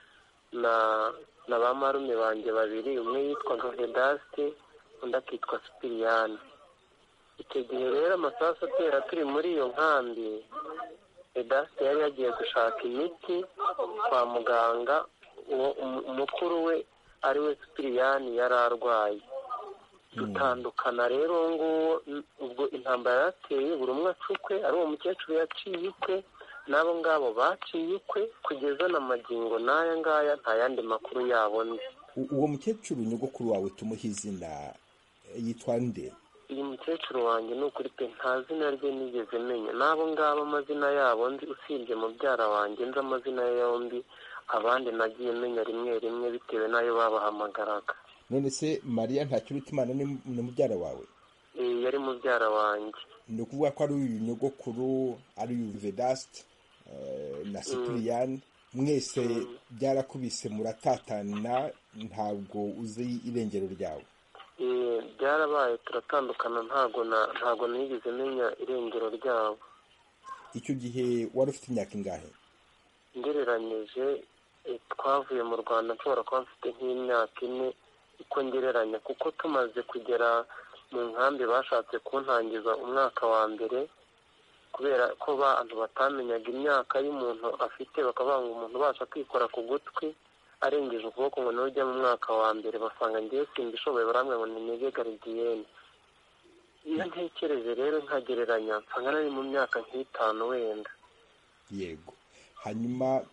S9: na ba marume banjye babiri, umwe yitwaga Vedaste undi akitwa Sipiriyani. icyo gihe rero amasasu atera turi muri iyo nkambi, Vedaste yari yagiye gushaka imiti kwa muganga, umukuru we ari we Sipiriyani yari arwaye. dutandukana rero nguwo, ubwo intambara yateye buri umwe acukwe, ari uwo mukecuru yaciye ukwe n'abo ngabo baciye ukwe, kugeza na magingo n'aya ngaya nta yandi makuru yabo nzi.
S1: uwo mukecuru nyogokuru wawe tumuha izina, yitwa nde?
S9: uyu mukecuru wanjye ni ukuri pe nta zina rye nigeze menya, n'abo ngabo amazina yabo nzi, usibye mubyara wanjye nzi amazina ye yombi, abandi nagiye menya rimwe rimwe bitewe n'ayo babahamagaraga.
S1: none se Mariya Ntakirutimana ni mubyara wawe?
S9: yari mubyara wanjye.
S1: ni ukuvuga ko ari uyu nyogokuru, ari uyu Vedaste na Sipiriyani, mwese byarakubise muratatana, ntabwo uzi irengero ryawe?
S9: byarabaye turatandukana, ntabwo nigeze menya irengero ryabo.
S1: icyo gihe wari ufite imyaka ingahe?
S9: ngereranyije twavuye mu Rwanda nshobora kuba mfite nk'imyaka 4 uko ngereranya, kuko tumaze kugera mu nkambi bashatse kuntangiza umwaka wa mbere, kubera ko abantu batamenyaga imyaka y'umuntu afite, bakavuga ngo umuntu ubasha kwikora ku gutwi arengeje ukuboko ngo niwe ujya mu mwaka wa mbere, basanga ngiye simbishoboye, barambwira ngo nimege garidiyene. iyo ntekereje rero nkagereranya nsanga nari mu myaka nk'itanu wenda.
S1: yego. hanyuma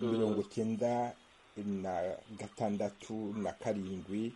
S1: 1996 na 7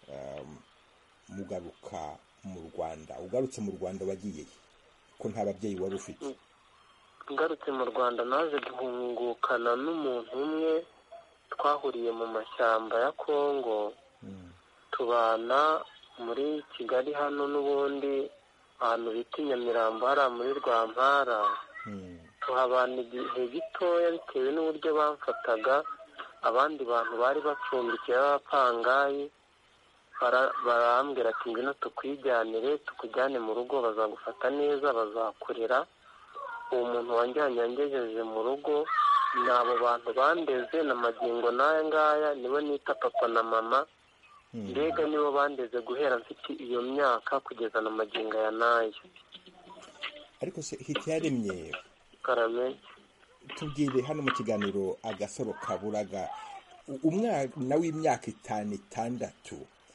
S1: mugaruka mu Rwanda. ugarutse mu Rwanda wagiye ko nta babyeyi wari ufite?
S9: ngarutse mu Rwanda naje guhungukana n'umuntu umwe, twahuriye mu mashyamba ya Kongo, tubana muri Kigali hano n'ubundi ahantu bita Nyamirambo hariya muri Rwampara. tuhabana igihe gitoya bitewe n'uburyo bamfataga. abandi bantu bari bacumbikiye b'abapangayi barambwira ati ngwino tukwijyanire, tukujyane mu rugo, bazagufata neza, bazakurera. uwo muntu wanjyanye yangejeje mu rugo, ni abo bantu bandeze na magingo n'aya ngaya, nibo nita papa na mama. mbega nibo bandeze guhera mfite iyo myaka kugeza na magingo aya n'aya.
S1: ariko se Hitiyaremye
S9: karame,
S1: tubwire hano mu kiganiro Agasaro Kaburaga, umwana w'imyaka 5-6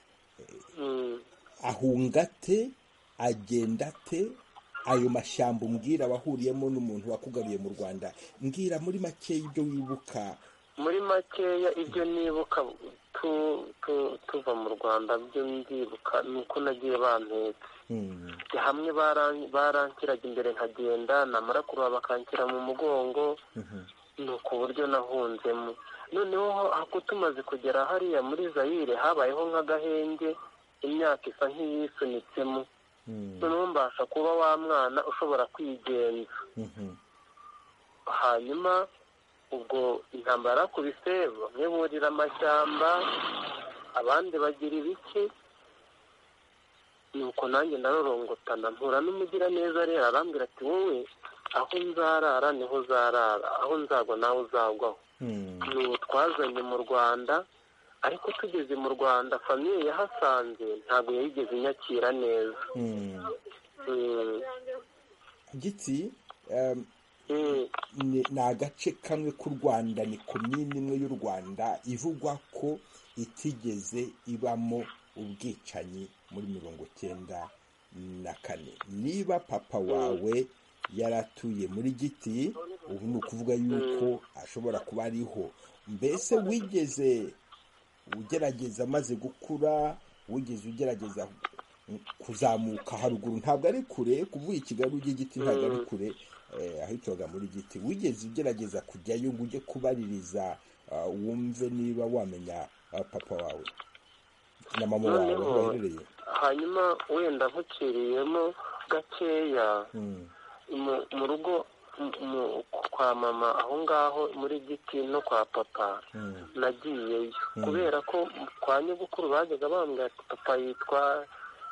S1: ahunga ate, agenda ate, ayo mashyamba umbwira wahuriyemo n'umuntu wakugaruye mu Rwanda, mbwira muri makeya ibyo wibuka.
S9: muri makeya ibyo nibuka tuva mu Rwanda, byo ndibuka ni uko nagiye bampetse. hamwe barankiraga imbere nkagenda, namara kuruha bakankira mu mugongo, ni uku buryo nahunzemo. noneho ako tumaze kugera hariya muri Zaire habayeho nk'agahenge, imyaka isa nk'iyisunitsemo, noneho mbasha kuba wa mwana ushobora kwigenza. hanyuma ubwo intambara yakubise, bamwe burira amashyamba, abandi bagira ibiki, nuko nanjye narorongotana mpura n'umugira neza rero, arambwira ati wowe aho nzarara niho uzarara, aho nzagwa nawe uzagwaho. n'ubu twazanye mu Rwanda, ariko tugeze mu Rwanda famiye yahasanze ntabwo yayigeze inyakira neza.
S1: Giti ni agace kamwe k'u Rwanda, ni komini imwe y'u Rwanda ivugwa ko itigeze ibamo ubwicanyi muri 19 niba papa wawe yaratuye muri Giti, ubu ni ukuvuga yuko ashobora kuba ariho. Mbese wigeze ugerageza amaze gukura, wigeze ugerageza kuzamuka haruguru? Ntabwo ari kure kuvuye i Kigali ujya Giti, ntabwo ari kure, ahitwaga muri Giti. Wigeze ugerageza kujyayo ngo ujye kubaririza wumve niba wamenya papa wawe na mama wawe aho baherereye?
S9: Hanyuma wenda nkuciriyemo gakeya, mu rugo kwa mama aho ngaho muri Giti no kwa papa nagiyeyo, kubera ko kwa nyogokuru bajyaga bambwira ati papa yitwa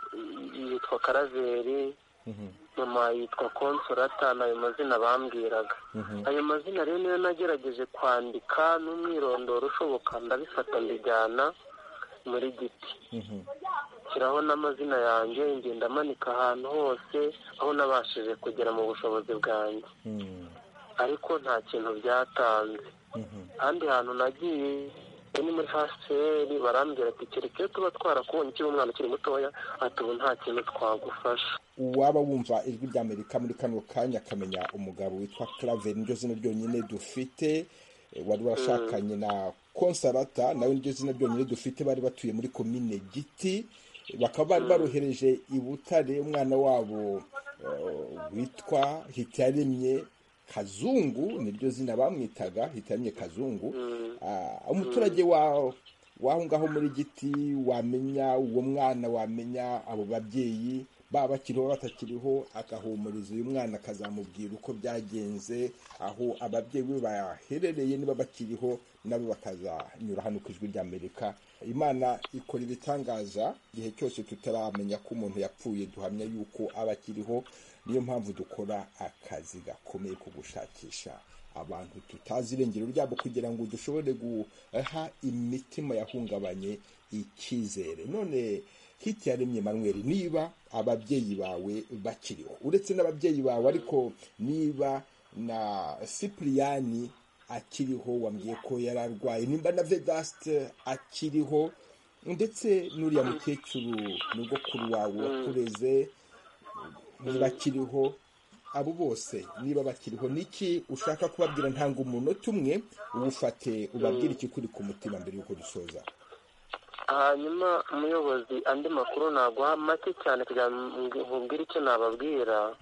S9: Karaveri, mama yitwa Consolata, n'ayo mazina bambwiraga. Ayo mazina rero niyo nagerageje kwandika n'umwirondoro ushoboka, ndabifata mbijyana muri Giti, shyiraho n'amazina yanjye, ngenda manika ahantu hose aho nabashije kugera mu bushobozi bwanjye, ariko nta kintu byatanze. ahandi hantu nagiye ni muri haseri, barambwira ati kereka tuba twarakubonye ukiri umwana ukiri mutoya, ati ubu nta kintu twagufasha.
S1: Waba wumva ijwi ry'Amerika muri kano kanya akamenya umugabo witwa Claver, niryo zina ryonyine dufite, wari washakanye na Consolata, nawe niryo zina ryonyine dufite, bari batuye muri komine Giti, bakaba bari barohereje i Butare umwana wabo witwa Hitiyaremye Kazungu, niryo zina bamwitaga, Hitiyaremye Kazungu. Umuturage waho ngaho muri Giti wamenya uwo mwana, wamenya abo babyeyi baba bakiriho batakiriho, agahumuriza uyu mwana, akazamubwira uko byagenze, aho ababyeyi be baherereye, niba bakiriho nabo bakazanyura hano ku ijwi ry'Amerika. Imana ikora ibitangaza igihe cyose tutaramenya ko umuntu yapfuye, duhamya yuko aba akiriho. Niyo mpamvu dukora akazi gakomeye ko gushakisha abantu tutazi irengero ryabo, kugira ngo dushobore guha imitima yahungabanye icyizere. None Hitiyaremye Emmanuel, niba ababyeyi bawe bakiriho, uretse n'ababyeyi bawe, ariko niba na Cyprien akiriho, wambwiye ko yararwaye, nimba na Vedaste akiriho, ndetse n'uriya mukecuru nyogokuru wawe wakureze niba akiriho, abo bose niba bakiriho, niki ushaka kubabwira? Ntanga umunota umwe uwufate ubabwire ikikuri ku mutima mbere y'uko dusoza.
S9: Hanyuma umuyobozi, andi makuru naguha make cyane kugira ngo nkubwire icyo nababwira.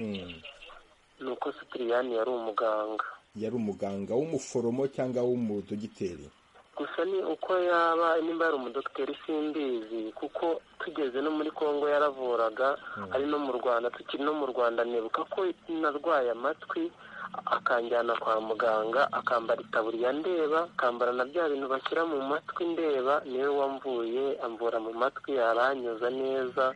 S9: Ni uko Cyprien yari umuganga. Yari
S1: umuganga w'umuforomo cyangwa w'umudogiteri?
S9: Gusa ni uko yaba, nimba yari umudogiteri simbizi, kuko tugeze no muri Kongo yaravuraga, ari no mu Rwanda, tukiri no mu Rwanda nibuka ko narwaye amatwi, akanjyana kwa muganga, akambara itaburiya ndeba, akambara na bya bintu bashyira mu matwi ndeba, niwe wamvuye, amvura mu matwi, aranyuza neza,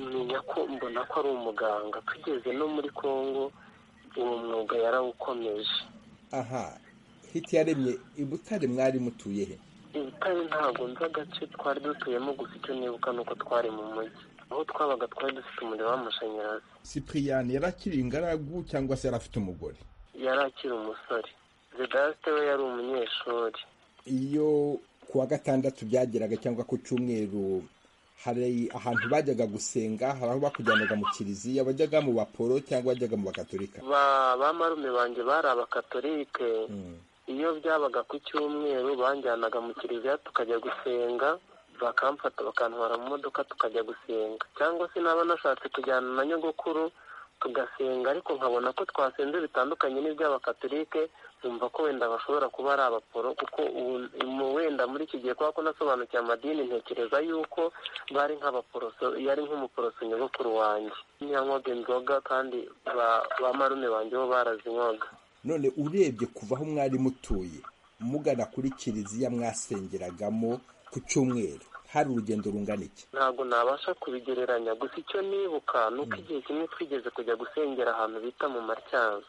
S9: mbona ko ari umuganga. Tugeze no muri Kongo uwo mwuga yarawukomeje.
S1: Aha, Hitiyaremye, i Butare mwari mutuye he?
S9: I Butare ntabwo nzi agace twari dutuyemo, gusa icyo nibuka nuko twari mu mujyi. Aho twabaga twari dufite umuriro w'amashanyarazi.
S1: Cyprien yari akiri ingaragu cyangwa se yari afite umugore?
S9: Yari akiri umusore. Vedaste we yari umunyeshuri.
S1: Iyo kuwa gatandatu byageraga cyangwa ku cyumweru, hari ahantu bajyaga gusenga, hari aho bakujyanaga mu kiliziya, bajyaga mu baporo cyangwa bajyaga mu bakatolika?
S9: Ba marume banjye bari abakatolike. Iyo byabaga ku cyumweru banjyanaga mu kiliziya tukajya gusenga, bakamfata bakantwara mu modoka tukajya gusenga, cyangwa se naba nashatse kujyana na nyogokuru tugasenga, ariko nkabona ko twasenze bitandukanye n'iby'abakatolike, numva ko wenda bashobora kuba ari abaporo, kuko wenda muri iki gihe kubera ko nasobanukiye amadini, ntekereza yuko bari nk'abaporoso, yari nk'umuporoso nyogokuru wanjye. Ntiyanywaga inzoga, kandi ba marume banjye bo barazinywaga.
S1: None urebye kuva aho mwari mutuye mugana kuri kiliziya mwasengeragamo ku cyumweru, hari urugendo rungana iki?
S9: Ntabwo nabasha kubigereranya, gusa icyo nibuka nuko igihe kimwe twigeze kujya gusengera ahantu bita mu Matyazo.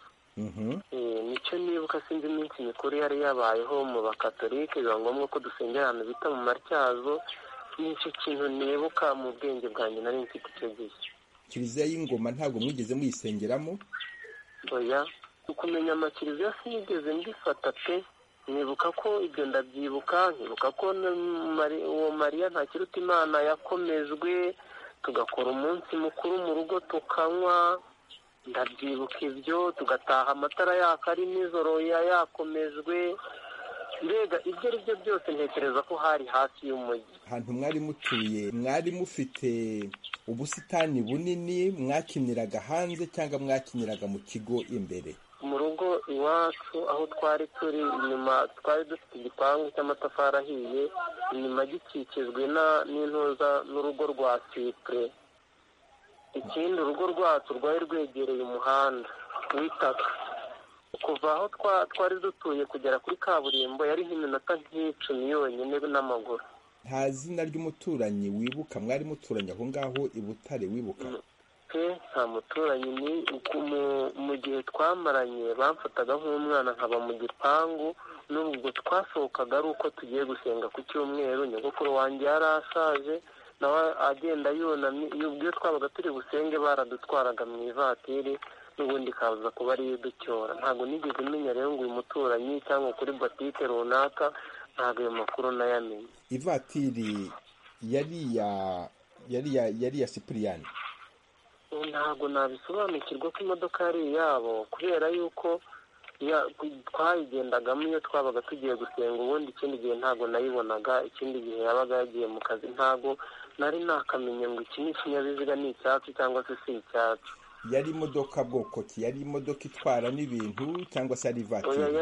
S9: Nicyo nibuka, sinzi iminsi mikuru yari yabayeho mu bakatolike, biba ngombwa ko dusengera ahantu bita mu Matyazo. Nicyo kintu nibuka mu bwenge bwanjye nari mfite icyo gihe.
S1: Kiliziya y'Ingoma ntabwo mwigeze muyisengeramo?
S9: Oya, ukumenya amakiliziya sinigeze mbifata pe. Nibuka ko ibyo ndabyibuka, nkibuka ko uwo Mariya Ntakirutimana yakomejwe, tugakora umunsi mukuru mu rugo tukanywa, ndabyibuka ibyo, tugataha amatara yaka ari nijoro yakomejwe, mbega ibyo ari byo byose ntekereza ko hari hafi y'umujyi.
S1: ahantu mwari mutuye mwari mufite ubusitani bunini, mwakiniraga hanze cyangwa mwakiniraga mu kigo imbere?
S9: Mu rugo iwacu aho twari turi inyuma twari dufite igipangu cy'amatafari ahiye, inyuma gikikijwe n'intuza n'urugo rwa sipure. Ikindi urugo rwacu rwari rwegereye umuhanda w'itaka. Kuva aho twari dutuye kugera kuri kaburimbo yari nk'iminota nk'icumi yonyine n'amaguru.
S1: Nta zina ry'umuturanyi wibuka mwari muturanye aho ngaho i Butare wibuka?
S9: Nta muturanyi. Ni mu gihe twamaranye bamfataga nk'umwana nkaba mu gipangu, n'ubwo twasohokaga ari uko tugiye gusenga ku cyumweru. Nyogokuru wanjye yari ashaje nawe agenda yunamye, iyo twabaga turi busenge baradutwaraga mu ivatiri, n'ubundi kaza kuba ariyo ducyora. Ntabwo nigeze menya rero ngo uyu muturanyi cyangwa kuri botike runaka, ntabwo ayo makuru nayamenye.
S1: Ivatiri yari ya Sipiriyani?
S9: Ntabwo nabisobanukirwa ko imodoka yari iyabo, kubera yuko twayigendagamo iyo twabaga tugiye gusenga. Ubundi ikindi gihe ntabwo nayibonaga, ikindi gihe yabaga yagiye mu kazi. Ntabwo nari nakamenye ngo iki ni ikinyabiziga ni icyatsi cyangwa se si icyatsi.
S1: Yari imodoka bwoko ki? Yari imodoka itwara n'ibintu cyangwa se ari ivatiri?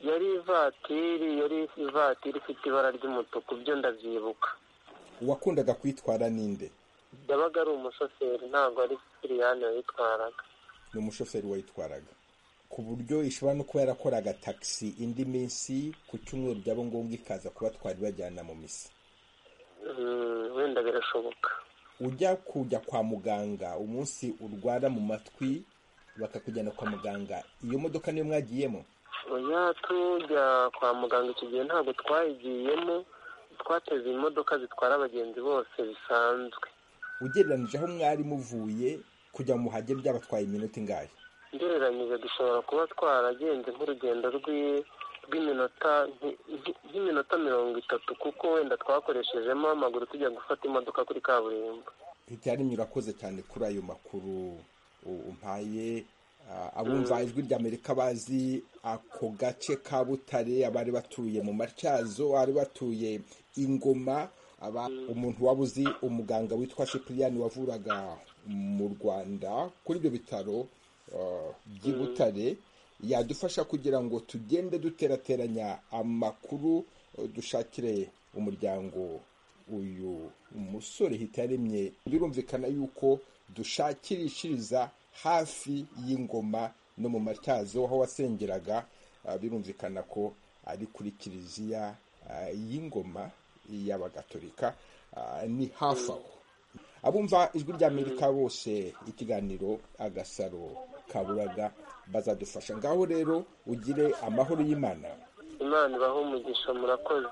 S9: Yari ivatiri ifite ibara ry'umutuku, byo ndabyibuka.
S1: Uwakundaga kuyitwara ninde?
S9: Yabaga ari umushoferi, ntabwo ari Sipiriyani wayitwaraga.
S1: Ni umushoferi wayitwaraga, ku buryo ishobora no kuba yarakoraga taxi indi minsi, ku cyumweru byaba ngombwa ikaza kubatwara ibajyana mu misa.
S9: Wenda birashoboka.
S1: Ujya kwa muganga umunsi urwara mu matwi bakakujyana kwa muganga, iyo modoka niyo mwagiyemo?
S9: Oya, tujya kwa muganga icyo gihe ntabwo twayigiyemo, twateze imodoka zitwara abagenzi bose bisanzwe.
S1: Ugereranije aho mwari muvuye kujya mu hagere byabatwaye iminota ingahe?
S9: Ngereranyije dushobora kuba twaragenze nk'urugendo rw'iminota nk'iminota 30, kuko wenda twakoreshejemo amaguru tujya gufata imodoka kuri kaburimbo.
S1: Ntiyari urakoze cyane kuri ayo makuru umpaye. Abumva ijwi ry'Amerika bazi ako gace ka Butare, abari batuye mu Matyazo, abari batuye Ingoma, umuntu wabuzi umuganga witwa Sipiriyani wavuraga mu Rwanda kuri ibyo bitaro by'i Butare, yadufasha kugira ngo tugende duterateranya amakuru, dushakire umuryango uyu umusore Hitiyaremye. Birumvikana yuko dushakirishiriza hafi y'Ingoma no mu Matyazo aho wasengeraga. Birumvikana ko ari kuri kiliziya y'Ingoma y'Abagatolika, ni hafi aho. Abumva ijwi ry'Amerika bose ikiganiro Agasaro Kaburaga bazadufasha. Ngaho rero ugire amahoro y'Imana.
S9: Imana ibahe umugisha, murakoze.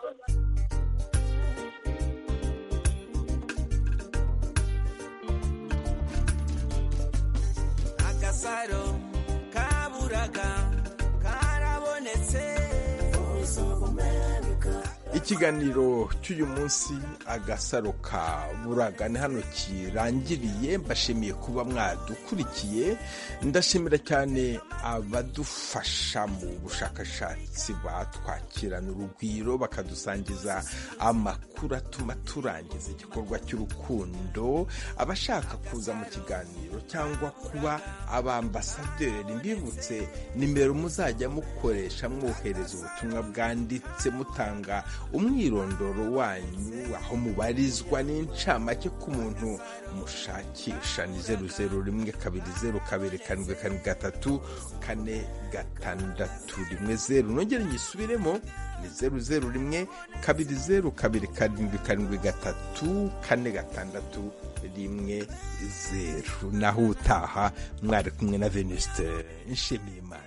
S10: Agasaro Kaburaga karabonetse.
S1: Ikiganiro cy'uyu munsi Agasaro Kaburaga ni hano kirangiriye. Mbashimiye kuba mwadukurikiye, ndashimira cyane abadufasha mu bushakashatsi batwakirana urugwiro bakadusangiza amakuru atuma turangiza igikorwa cy'urukundo. Abashaka kuza mu kiganiro cyangwa kuba abambasaderi, mbibutse nimero muzajya mukoresha mwohereza ubutumwa bwanditse mutanga umwirondoro wanyu, aho mubarizwa n'incamake k'umuntu mushakisha. Ni 001-202-3-4-6. Nongere nyisubiremo, ni 001-202-2-4-6. Naho utaha mwari kumwe na Venuste Nshimiyimana.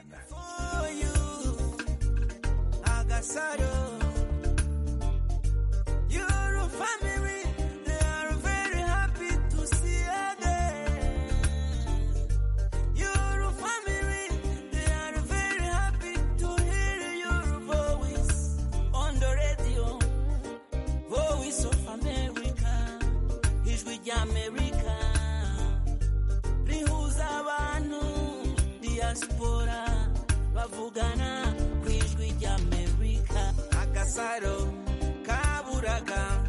S10: America. diaspora bavugana ku ijwi ry'Amerika. Agasaro kaburaga